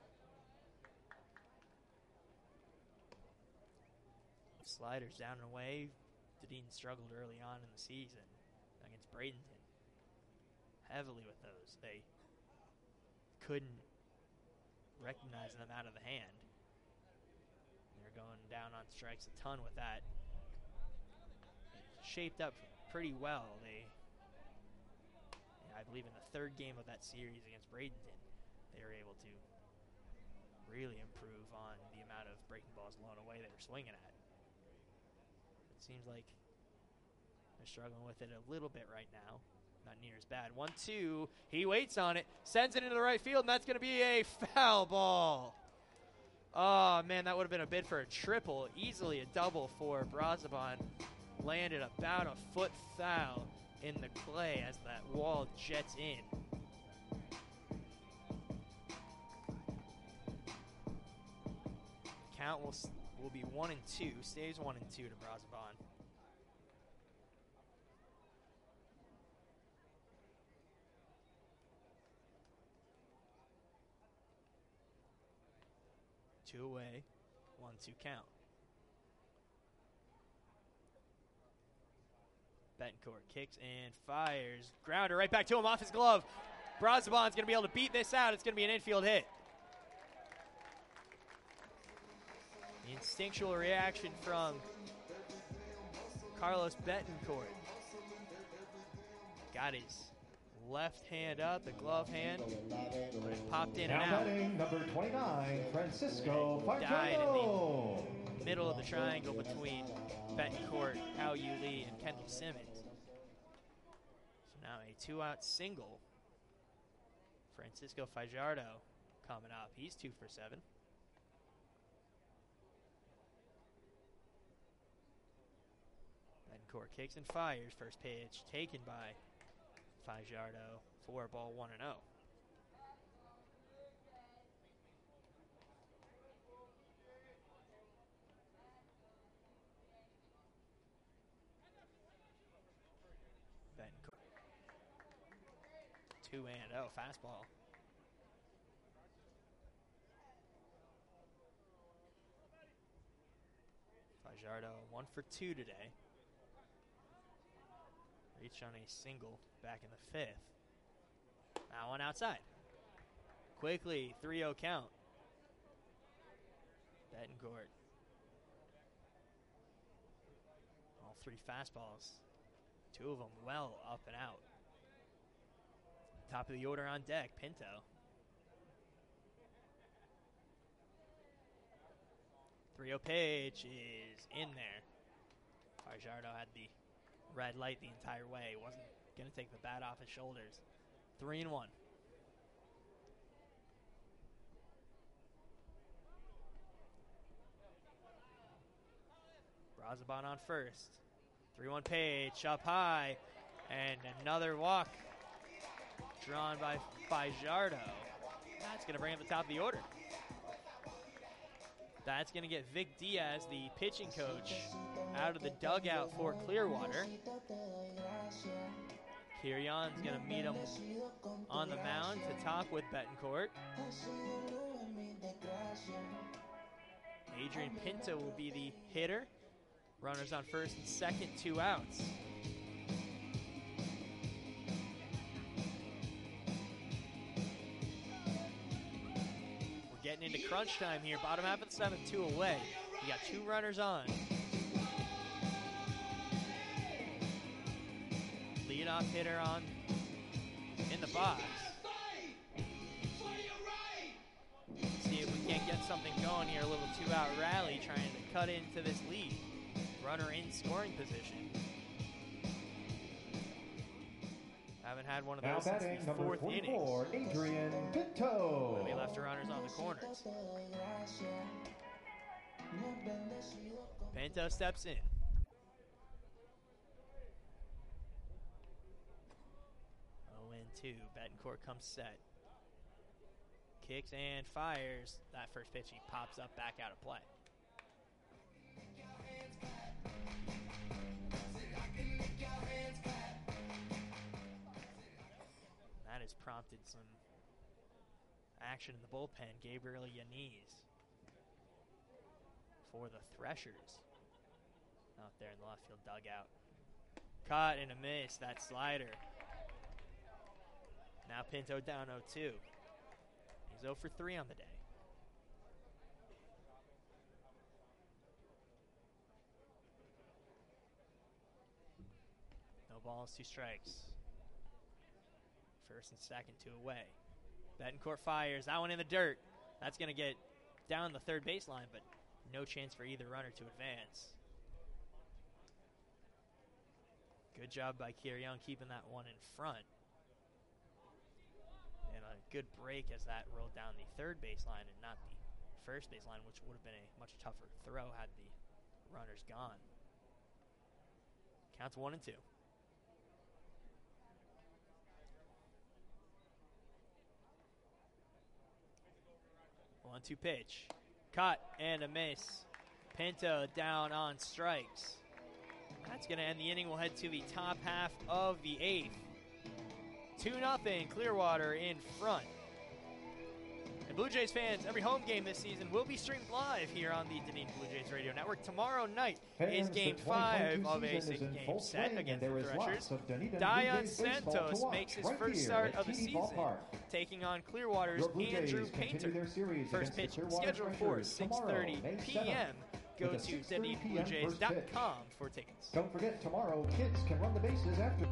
Sliders down and away. Dedeen struggled early on in the season against Bradenton. Heavily with those. They couldn't recognize them out of the hand. They're going down on strikes a ton with that. It shaped up pretty well. I believe in the third game of that series against Bradenton, they were able to really improve on the amount of breaking balls blown away they were swinging at. It seems like they're struggling with it a little bit right now. Not near as bad. 1-2. He waits on it, sends it into the right field, and that's going to be a foul ball. Oh, man, that would have been a bid for a triple. Easily a double for Brazoban. Landed about a foot foul in the clay as that wall jets in. Count will be 1-2. Stays 1-2 to Brazoban. Two away, 1-2 count. Betancourt kicks and fires. Grounder right back to him off his glove. Brazoban's going to be able to beat this out. It's going to be an infield hit. The instinctual reaction from Carlos Betancourt. Got his left hand up, the glove hand, but it popped in and out. Number 29, Francisco Died Fajardo. in the middle of the triangle between Betancourt, Hao Yu Lee, and Kendall Simmons. So now a 2-out single. Francisco Fajardo coming up. He's 2 for 7. Betancourt kicks and fires. First pitch taken by Fajardo. 4-ball, 1-0. Betancourt. 2-0 fastball. Fajardo 1 for 2 today. Reached on a single back in the 5th. Now one outside. Quickly, 3-0 count. Betancourt. All 3 fastballs. 2 of them well up and out. Top of the order on deck, Pinto. .3-0 pitch is in there. Fajardo had the red light the entire way. Wasn't going to take the bat off his shoulders. 3-1. Brazoban on first. 3-1 pitch up high. And another walk drawn by Fajardo. That's going to bring up the top of the order. That's going to get Vic Diaz, the pitching coach, out of the dugout for Clearwater. Kirion's going to meet him on the mound to talk with Betancourt. Adrian Pinto will be the hitter. Runners on first and second, 2 outs. Getting into crunch time here. Bottom half of the 7th, 2 away. You got 2 runners on. Leadoff hitter on in the box. See if we can't get something going here. A little 2-out rally trying to cut into this lead. Runner in scoring position. Haven't had one of those since the 4th inning. Adrian Pinto. We left the runners on the corners. Pinto steps in. Oh, and 2. Betancourt comes set. Kicks and fires. That first pitch, he pops up back out of play. That has prompted some action in the bullpen. Gabriel Yanez for the Threshers out there in the left field dugout. Caught and a miss, that slider. Now Pinto down 0-2. He's 0 for 3 on the day. No balls, 2 strikes. First and second, 2 away. Betancourt fires. That one in the dirt. That's going to get down the third baseline, but no chance for either runner to advance. Good job by Kier Young keeping that one in front. And a good break as that rolled down the third baseline and not the first baseline, which would have been a much tougher throw had the runners gone. Counts 1 and 2. 1-2 pitch. Cut and a miss. Pinto down on strikes. That's going to end the inning. We'll head to the top half of the 8th. 2-0 Clearwater in front. And Blue Jays fans, every home game this season will be streamed live here on the Dunedin Blue Jays Radio Network. Tomorrow night is Game 5 of a 6-game set against the Threshers. Dion Santos makes his first start of the season, taking on Clearwater's Andrew Painter. First pitch scheduled for 6:30 p.m. Go to DunedinBlueJays.com for tickets. Don't forget, tomorrow, kids can run the bases after.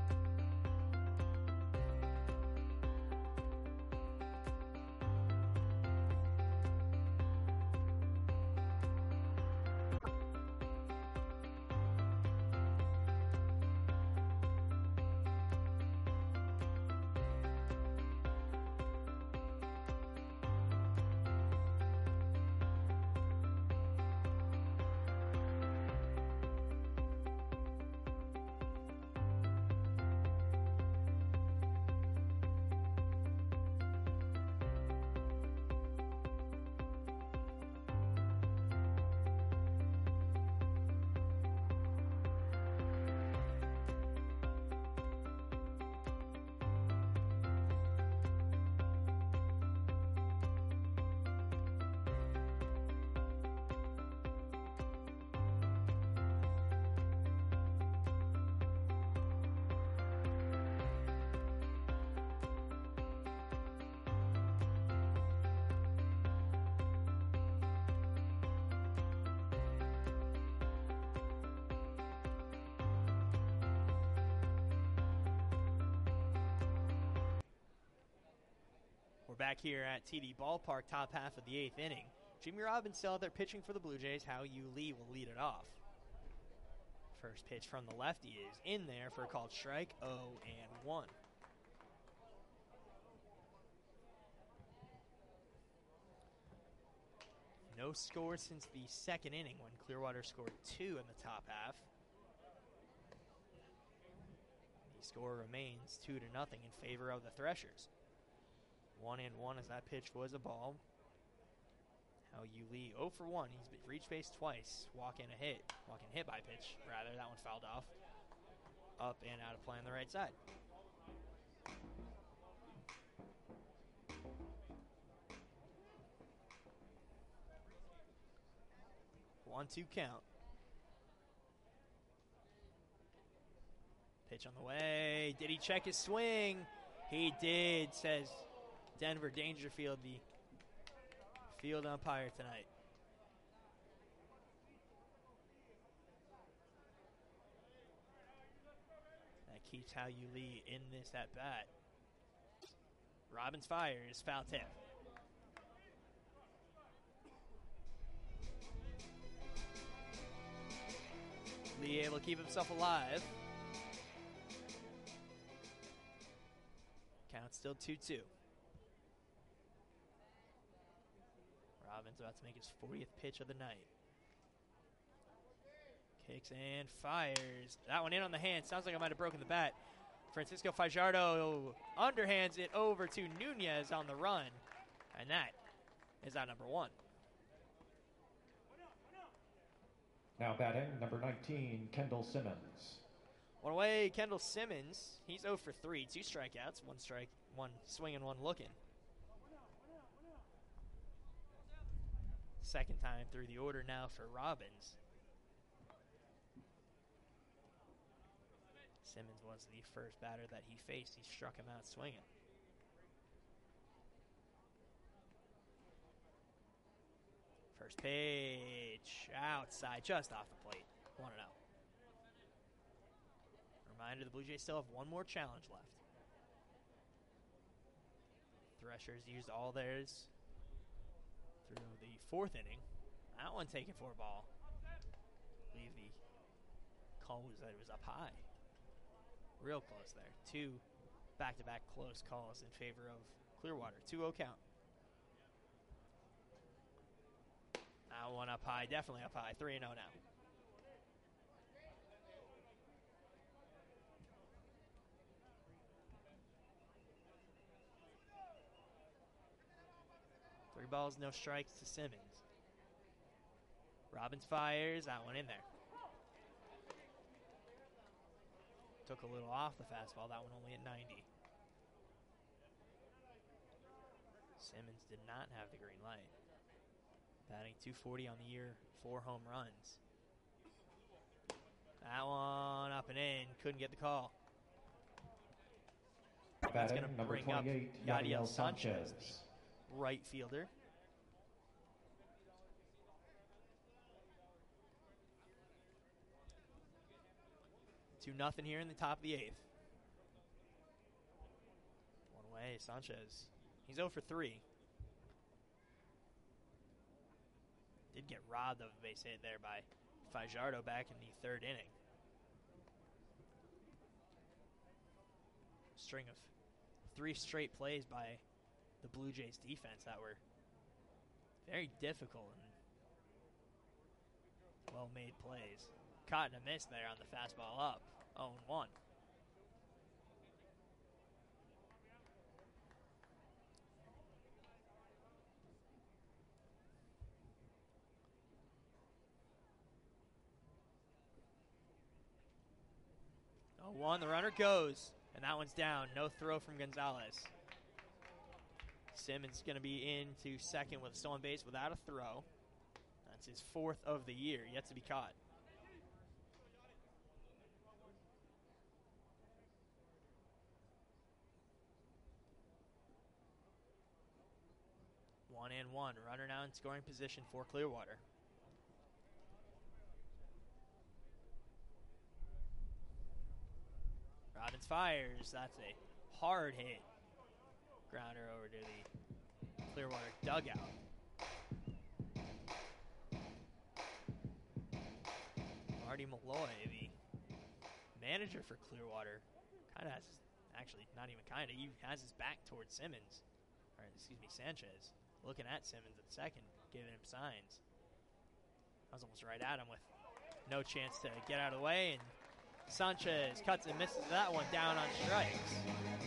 We're back here at TD Ballpark, top half of the 8th inning. Jimmy Robbins still out there pitching for the Blue Jays. Hao Yu Lee will lead it off. First pitch from the lefty is in there for a called strike, 0-1. No score since the second inning when Clearwater scored 2 in the top half. The score remains 2-0 in favor of the Threshers. 1-1 as that pitch was a ball. Hao Yu Lee 0 for 1. He's reached base twice. Walk-in hit by pitch, rather. That one fouled off. Up and out of play on the right side. One-two count. Pitch on the way. Did he check his swing? He did, says Denver Dangerfield, the field umpire tonight. That keeps Hao Yu Lee in this at bat. Robbins fires, foul tip. Lee able to keep himself alive. Count still 2-2. Robbins about to make his 40th pitch of the night. Kicks and fires. That one in on the hand. Sounds like I might have broken the bat. Francisco Fajardo underhands it over to Nunez on the run. And that is out number 1. Now batting, number 19, Kendall Simmons. One away, Kendall Simmons. He's 0 for 3. 2 strikeouts. 1 strike, 1 swing, and 1 looking. Second time through the order now for Robbins. Simmons was the first batter that he faced. He struck him out swinging. First pitch outside, just off the plate. 1-0. Reminder, the Blue Jays still have one more challenge left. Threshers used all theirs through the 4th inning. That one taken for a ball. I believe the call was that it was up high. Real close there. 2 back-to-back close calls in favor of Clearwater. 2-0 count. That one up high, definitely up high. 3-0 now. Three balls, no strikes to Simmons. Robbins fires, that one in there. Took a little off the fastball, that one only at 90. Simmons did not have the green light. Batting .240 on the year, 4 home runs. That one up and in, couldn't get the call. That's going to bring up Yadiel Sanchez, the right fielder. 2-0 here in the top of the 8th. One away, Sanchez. He's 0 for 3. Did get robbed of a base hit there by Fajardo back in the 3rd inning. String of 3 straight plays by the Blue Jays defense that were very difficult and well-made plays. Caught and a miss there on the fastball up. 0-1. The runner goes, and that one's down. No throw from Gonzalez. Simmons going to be into second with a stolen base without a throw. That's his 4th of the year, yet to be caught. One and one. Runner now in scoring position for Clearwater. Robbins fires. That's a hard hit. Grounder over to the Clearwater dugout. Marty Malloy, the manager for Clearwater, kind of has, actually not even kind of, he has his back towards Simmons. Or excuse me, Sanchez. Looking at Simmons at second, giving him signs. I was almost right at him with no chance to get out of the way, and Sanchez cuts and misses that one down on strikes.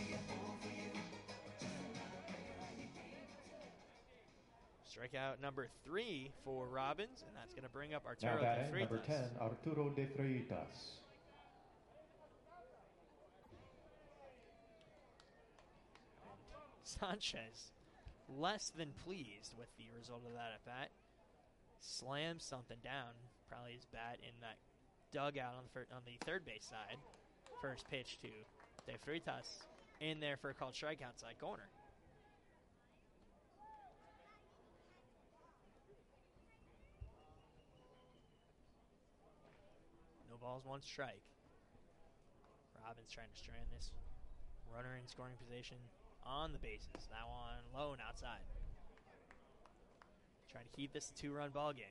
Strikeout number 3 for Robbins, and that's going to bring up Arturo De Freitas. Number 10, Arturo De Freitas. Sanchez, less than pleased with the result of that at-bat. Slams something down, probably his bat in that dugout on the third base side. First pitch to De Freitas in there for a called strike outside corner. No balls, 1 strike. Robbins trying to strand this runner in scoring position on the bases. That one low and outside. Trying to keep this a 2-run ball game.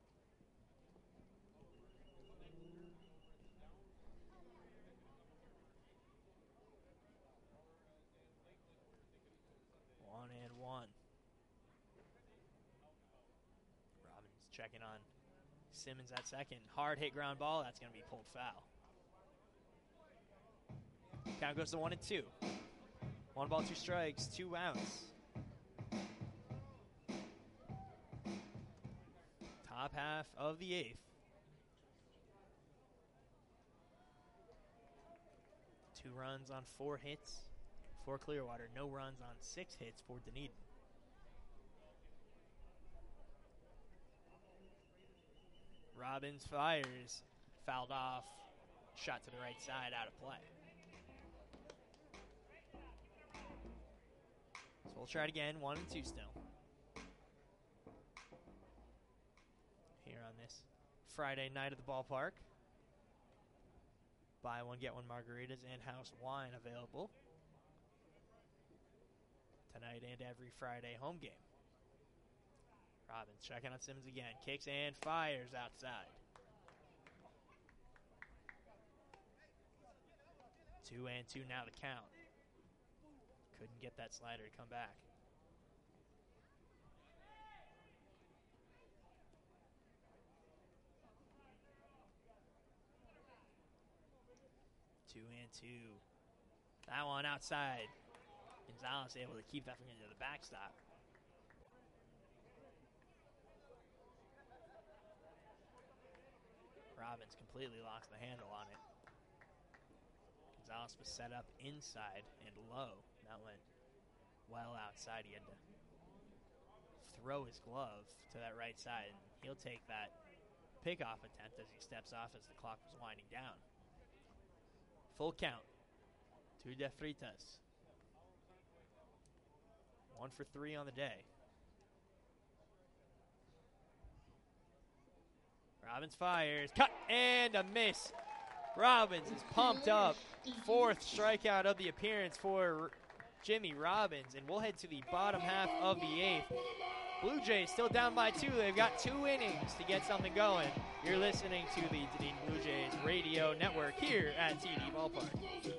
One and one. Robbins checking on Simmons at second. Hard hit ground ball. That's going to be pulled foul. Count goes to 1 and 2. 1 ball, 2 strikes, 2 outs. Top half of the 8th. 2 runs on 4 hits for Clearwater. No runs on 6 hits for Dunedin. Robbins fires. Fouled off. Shot to the right side, out of play. So we'll try it again. 1 and 2 still. Here on this Friday night at the ballpark. Buy one, get one margaritas and house wine available tonight and every Friday home game. Robbins checking on Simmons again. Kicks and fires outside. 2-2 now to count. Couldn't get that slider to come back. Two and two. That one outside. Gonzalez able to keep that from into the backstop. Robbins completely lost the handle on it. Gonzalez was set up inside and low. That went well outside. He had to throw his glove to that right side, and he'll take that pickoff attempt as he steps off as the clock was winding down. Full count. 2 de Fritas. 1 for 3 on the day. Robbins fires. Cut and a miss. Robbins is pumped up. 4th strikeout of the appearance for Jimmy Robbins. And we'll head to the bottom half of the 8th. Blue Jays still down by 2. They've got 2 innings to get something going. You're listening to the Dunedin Blue Jays Radio Network here at TD Ballpark.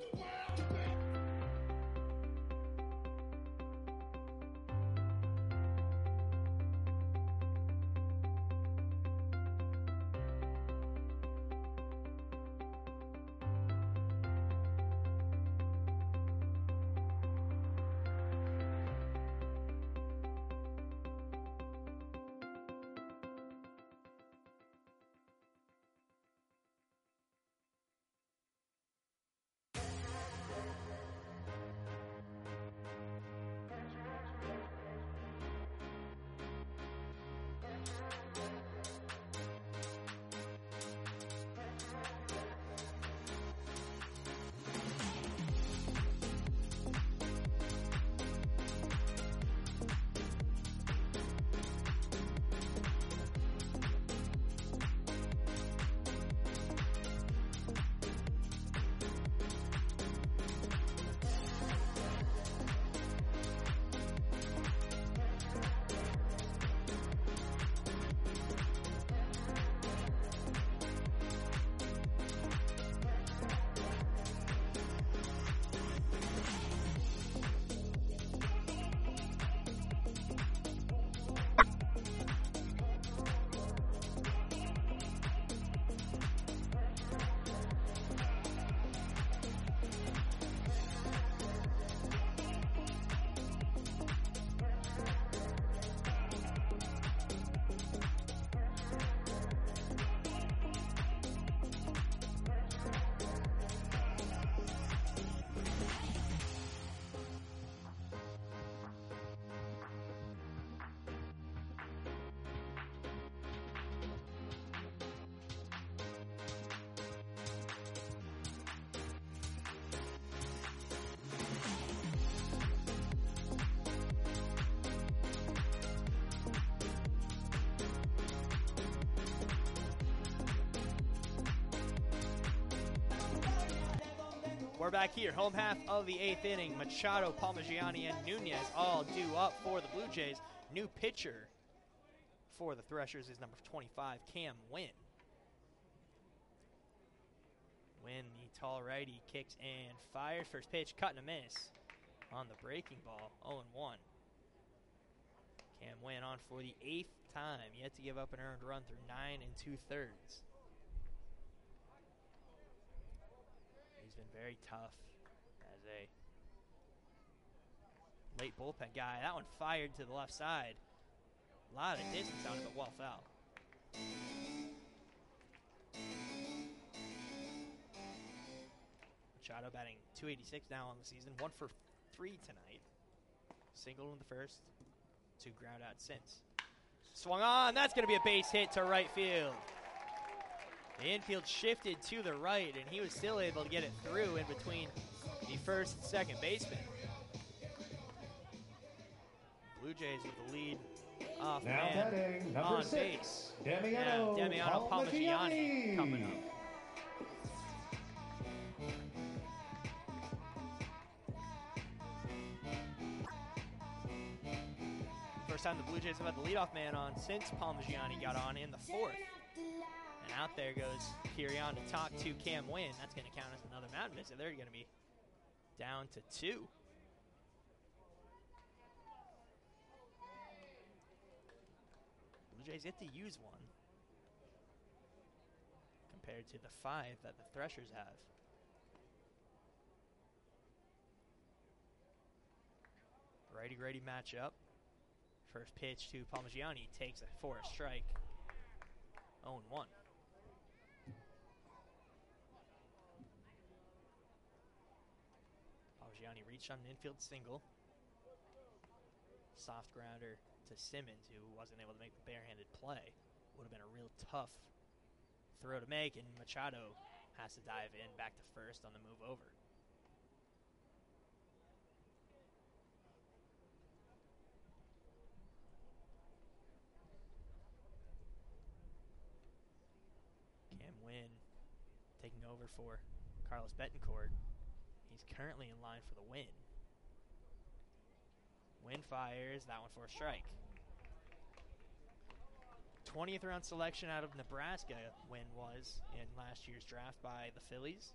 We're back here, home half of the 8th inning. Machado, Palmigiani, and Nunez all due up for the Blue Jays. New pitcher for the Threshers is number 25, Cam Wynn. Wynn, the tall righty, kicks and fires. First pitch, cut and a miss on the breaking ball, 0-1. Cam Wynn on for the 8th time, yet to give up an earned run through 9 2/3. He's been very tough as a late bullpen guy. That one fired to the left side. A lot of distance on it, but well foul. Machado batting .286 now on the season. 1 for 3 tonight. Single in the first. 2 ground out since. Swung on. That's going to be a base hit to right field. The infield shifted to the right, and he was still able to get it through in between the first and second baseman. Blue Jays with the lead off Now man batting, number on 6, base. Damiano Damiano Palmigiani coming up. First time the Blue Jays have had the leadoff man on since Palmigiani got on in the fourth. And out there goes Kirion to talk to Cam Wynn. That's going to count as another mound visit. They're going to be down to 2. Blue Jays yet to use one compared to the 5 that the Threshers have. Righty-righty matchup. First pitch to Palmigiani takes it for a strike. 0-1. Palmigiani reached on an infield single. Soft grounder to Simmons, who wasn't able to make the barehanded play. Would have been a real tough throw to make, and Machado has to dive in back to first on the move over. Cam Wynn taking over for Carlos Betancourt. He's currently in line for the win. Wynn fires, that one for a strike. 20th round selection out of Nebraska, Wynn was in last year's draft by the Phillies.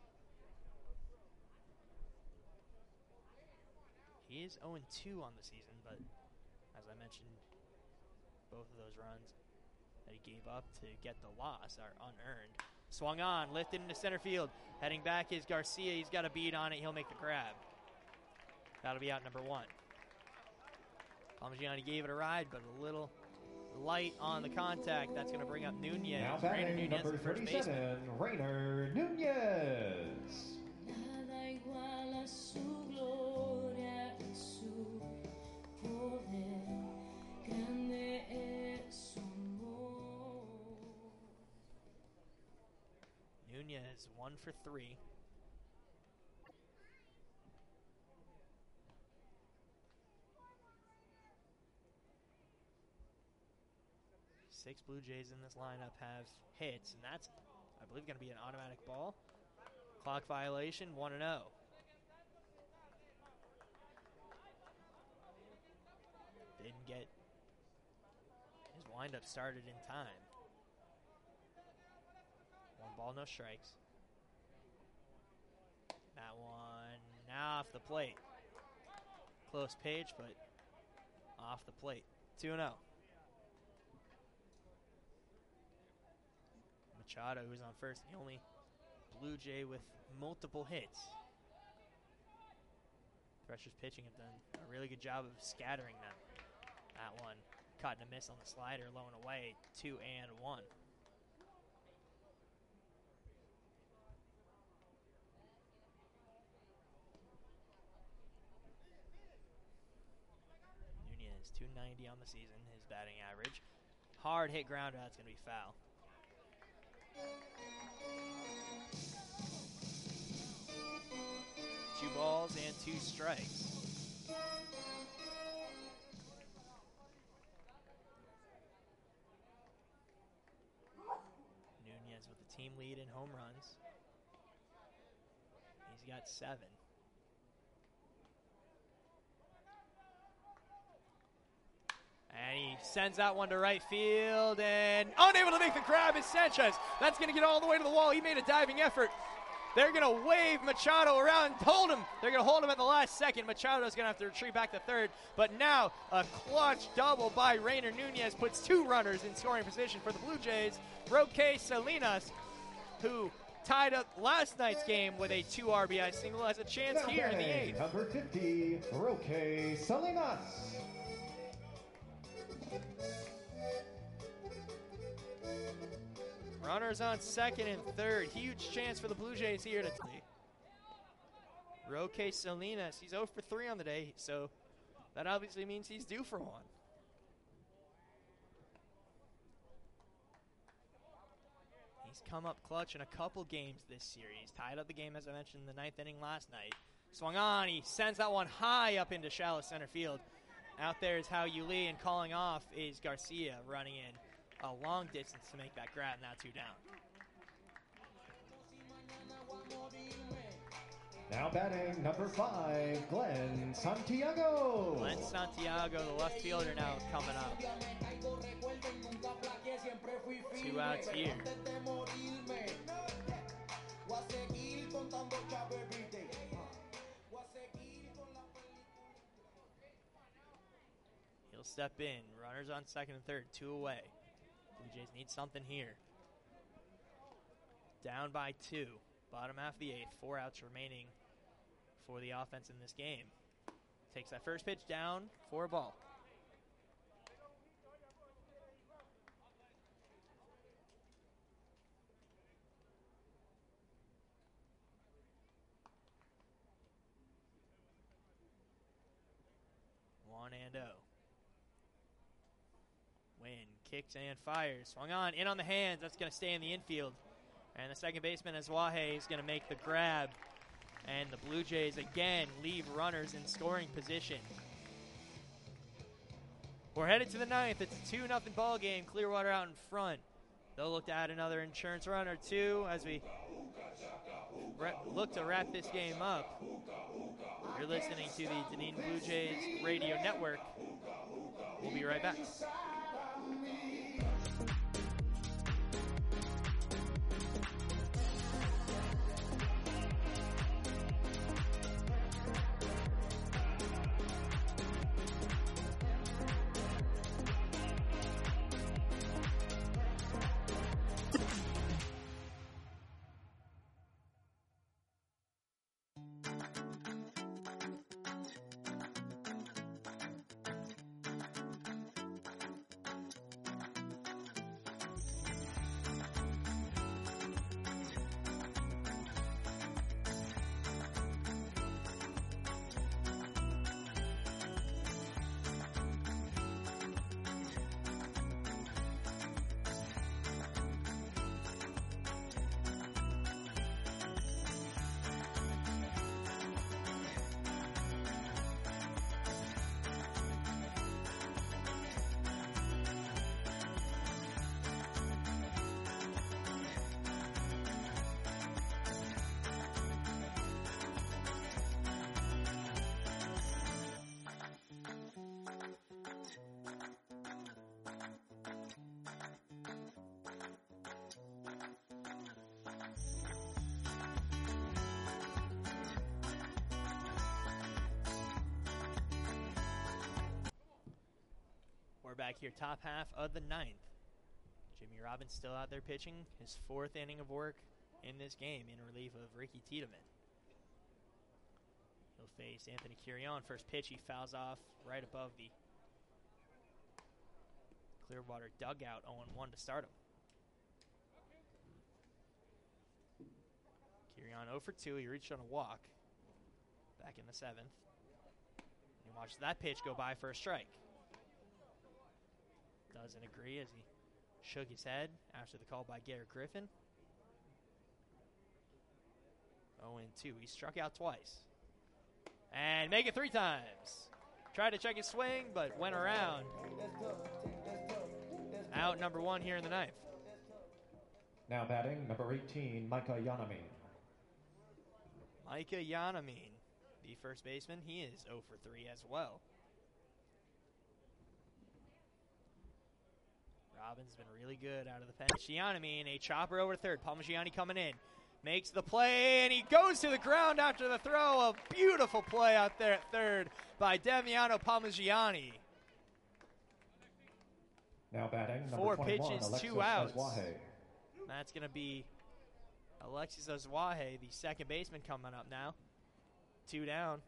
He is 0-2 on the season, but as I mentioned, both of those runs that he gave up to get the loss are unearned. Swung on, lifted into center field. Heading back is Garcia. He's got a beat on it. He'll make the grab. That'll be out number 1. Palmigiani gave it a ride, but a little light on the contact. That's going to bring up Nunez. Now Rainer batting, Nunez, number the first 37, baseman. Rainer Nunez. Nada igual a su gloria y su poder, grande es su amor. Nunez 1 for 3. Six Blue Jays in this lineup have hits, and that's, I believe, going to be an automatic ball. Clock violation, 1-0. Didn't get his windup started in time. 1 ball, no strikes. That one off the plate. Close pitch, but off the plate. 2-0. Machado, who's on first, the only Blue Jay with multiple hits. Threshers pitching have done a really good job of scattering them. That one caught and a miss on the slider, low and away, 2-1. Nunez, 290 on the season, his batting average. Hard hit grounder, that's going to be foul. 2 balls and 2 strikes. Nunez with the team lead in home runs. He's got 7. And he sends that one to right field, and unable to make the grab is Sanchez. That's going to get all the way to the wall. He made a diving effort. They're going to wave Machado around, hold him. They're going to hold him at the last second. Machado's going to have to retreat back to third. But now a clutch double by Rainer Nunez puts 2 runners in scoring position for the Blue Jays. Roque Salinas, who tied up last night's game with a 2 RBI single, has a chance Now here in the batting, 8th. number 50, Roque Salinas. Runners on second and third. Huge chance for the Blue Jays here to Roque Salinas. He's 0 for 3 on the day, so that obviously means he's due for one. He's come up clutch in a couple games this series. Tied up the game, as I mentioned, in the 9th inning last night. Swung on. He sends that one high up into shallow center field. Out there is Hao Yuli, and calling off is Garcia, running in a long distance to make that grab. Now 2 down. Now batting number 5, Glenn Santiago. Glenn Santiago, the left fielder, now coming up. 2 outs here. He'll step in. Runners on second and third, 2 away. Blue Jays need something here. Down by 2. Bottom half of the 8th. 4 outs remaining for the offense in this game. Takes that first pitch down for a ball. One and 0. Wynn kicks and fires. Swung on, in on the hands. That's going to stay in the infield. And the second baseman, Azwahe, is going to make the grab. And the Blue Jays again leave runners in scoring position. We're headed to the 9th. It's a 2-0 ball game. Clearwater out in front. They'll look to add another insurance run or 2 as we look to wrap this game up. You're listening to the Dunedin Blue Jays Radio Network. We'll be right back. Back here, top half of the 9th. Jimmy Robbins still out there pitching his 4th inning of work in this game in relief of Ricky Tiedemann. He'll face Anthony Curion. First pitch, he fouls off right above the Clearwater dugout. 0-1 to start him. Curion 0 for 2. He reached on a walk back in the 7th. You watch that pitch go by for a strike. Doesn't agree as he shook his head after the call by Garrett Griffin. 0-2. He struck out twice. And make it 3 times. Tried to check his swing, but went around. Out number 1 here in the 9th. Now batting number 18, Micah Yanamin. Micah Yanamin, the first baseman. He is 0 for 3 as well. Robbins has been really good out of the pen. Yanamin, a chopper over third. Palmigiani coming in. Makes the play, and he goes to the ground after the throw. A beautiful play out there at third by Damiano Palmigiani. Now batting number 4 21, pitches, Alexis 2 outs. Azwahe. That's going to be Alexis Azwahe, the second baseman, coming up now. 2 down.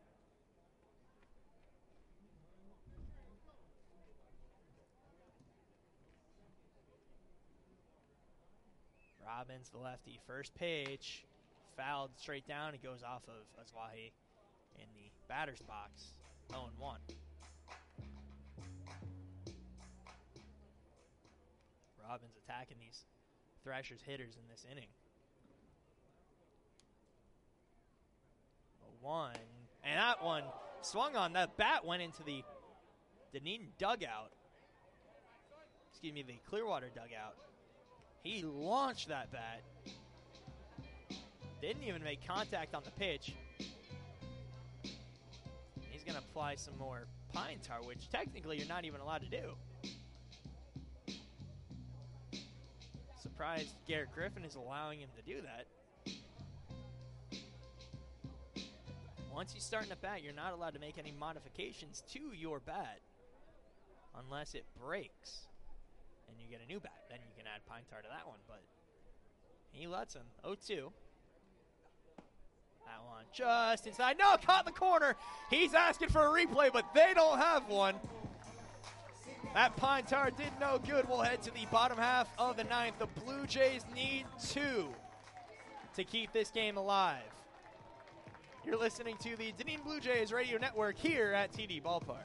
Robbins, the lefty. First pitch, fouled straight down. He goes off of Azwahe in the batter's box. 0-1. Robbins attacking these Thrashers hitters in this inning. 0-1. And that one swung on. That bat went into the Dunedin dugout. Excuse me, the Clearwater dugout. He launched that bat. Didn't even make contact on the pitch. going to apply some more pine tar, which technically you're not even allowed to do. Surprised Garrett Griffin is allowing him to do that. Once you start in a bat, you're not allowed to make any modifications to your bat unless it breaks and you get a new bat. Then you can add pine tar to that one, but he lets him. 0-2. That one just inside. No, caught in the corner. He's asking for a replay, but they don't have one. That pine tar did no good. We'll head to the bottom half of the ninth. The Blue Jays need 2 to keep this game alive. You're listening to the Dunedin Blue Jays Radio Network here at TD Ballpark.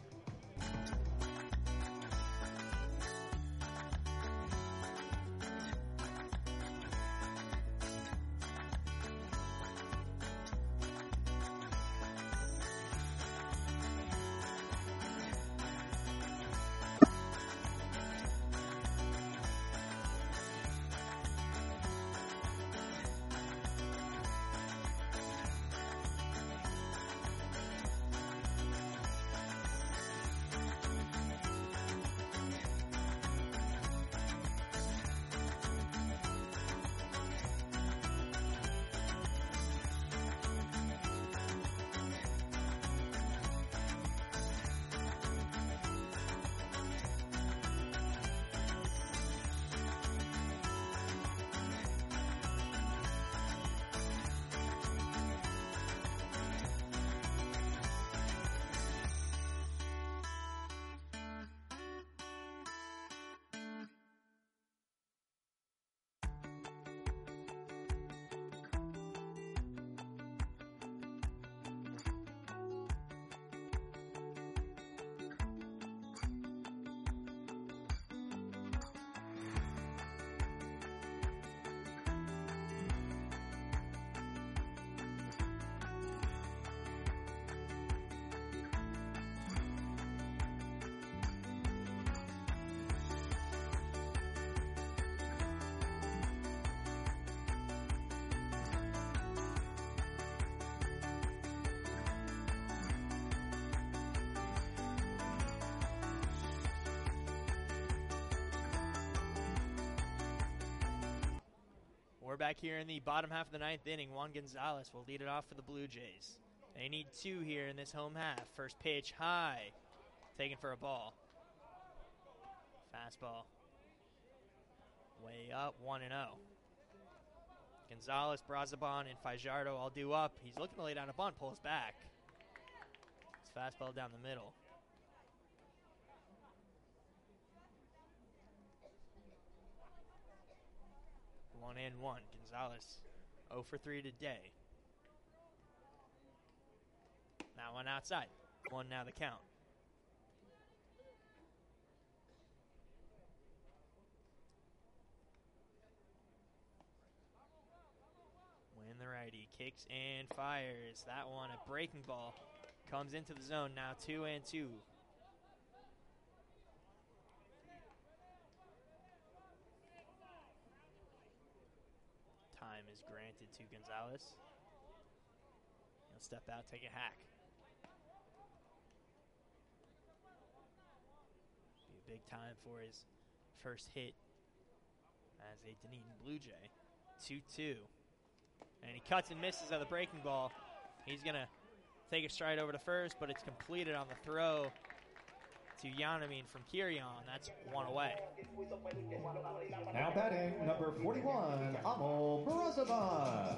We're back here in the bottom half of the ninth inning. Juan Gonzalez will lead it off for the Blue Jays. They need 2 here in this home half. First pitch high, taken for a ball. Fastball way up, 1-0. Gonzalez, Brazaban, and Fajardo all due up. He's looking to lay down a bunt, pulls back. It's fastball down the middle. One and one. Gonzalez 0 for 3 today. That one outside. 1 now the count. Win the righty. Kicks and fires. That one a breaking ball. Comes into the zone. Now 2-2. Time is granted to Gonzalez. He'll step out, take a hack. Be a big time for his first hit as a Dunedin Blue Jay. 2-2. And he cuts and misses at the breaking ball. He's going to take a stride over to first, but it's completed on the throw to Yanamin from Kirion. That's 1 away. Now batting, number 41, Amol Brazaban.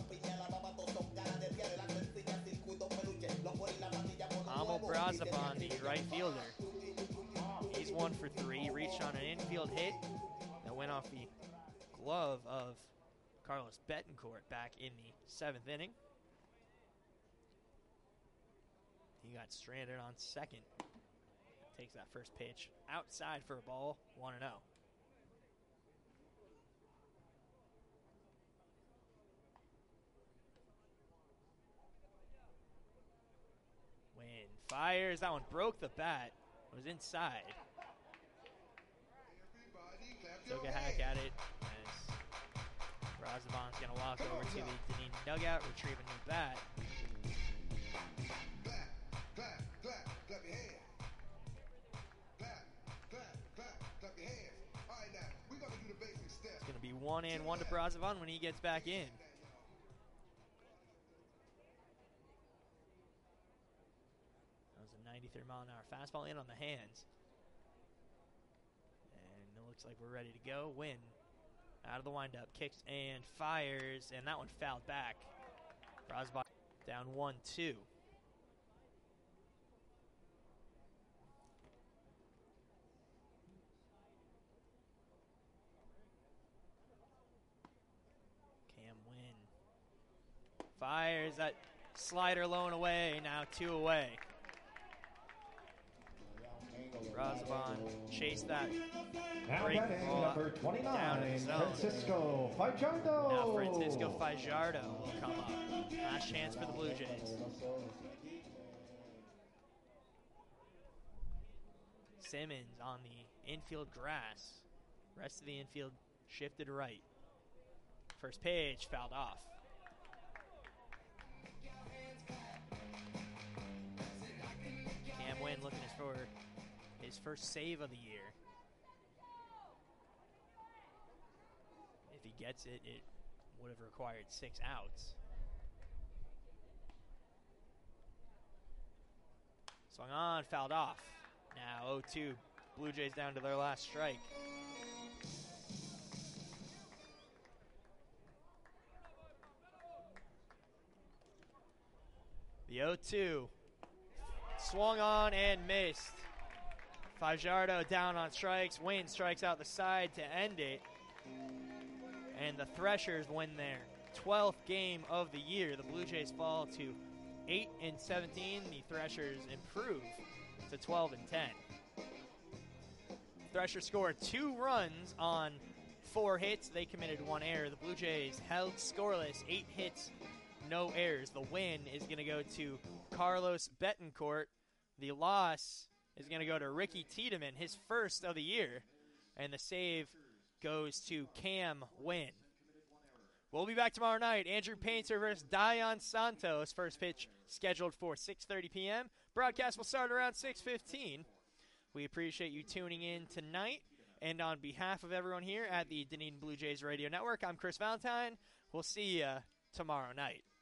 Amol Brazaban, the right fielder. He's 1 for 3. Reached on an infield hit that went off the glove of Carlos Betancourt back in the 7th inning. He got stranded on second. Takes that first pitch outside for a ball, 1-0. Win fires. That one broke the bat. Was inside. Took a hack at it as Brazaban's going to walk over to the Dunedin dugout, retrieve a new bat. 1-1 to Brazovan when he gets back in. That was a 93-mile-an-hour fastball in on the hands. And it looks like we're ready to go. Wynn out of the windup, kicks and fires, and that one fouled back. Brazovan down 1-2. Fires that slider low and away, now 2 away. Brazovan chased that Now break batting ball number down 29, in the zone. Francisco Fajardo. Now Francisco Fajardo will come up. Last chance for the Blue Jays. Simmons on the infield grass. Rest of the infield shifted right. First pitch fouled off. Cam Wynn looking for his first save of the year. If he gets it, it would have required 6 outs. Swung on, fouled off. Now 0-2. Blue Jays down to their last strike. The 0-2. Swung on and missed. Fajardo down on strikes. Wynn strikes out the side to end it. And the Threshers win their 12th game of the year. The Blue Jays fall to 8-17. The Threshers improve to 12-10. Threshers scored 2 runs on 4 hits. They committed 1 error. The Blue Jays held scoreless, 8 hits, no errors. The win is going to go to Carlos Betancourt. The loss is going to go to Ricky Tiedemann, his first of the year. And the save goes to Cam Wynn. We'll be back tomorrow night. Andrew Painter versus Dayan Santos. First pitch scheduled for 6:30 p.m. Broadcast will start around 6:15. We appreciate you tuning in tonight. And on behalf of everyone here at the Dunedin Blue Jays Radio Network, I'm Chris Valentine. We'll see you tomorrow night.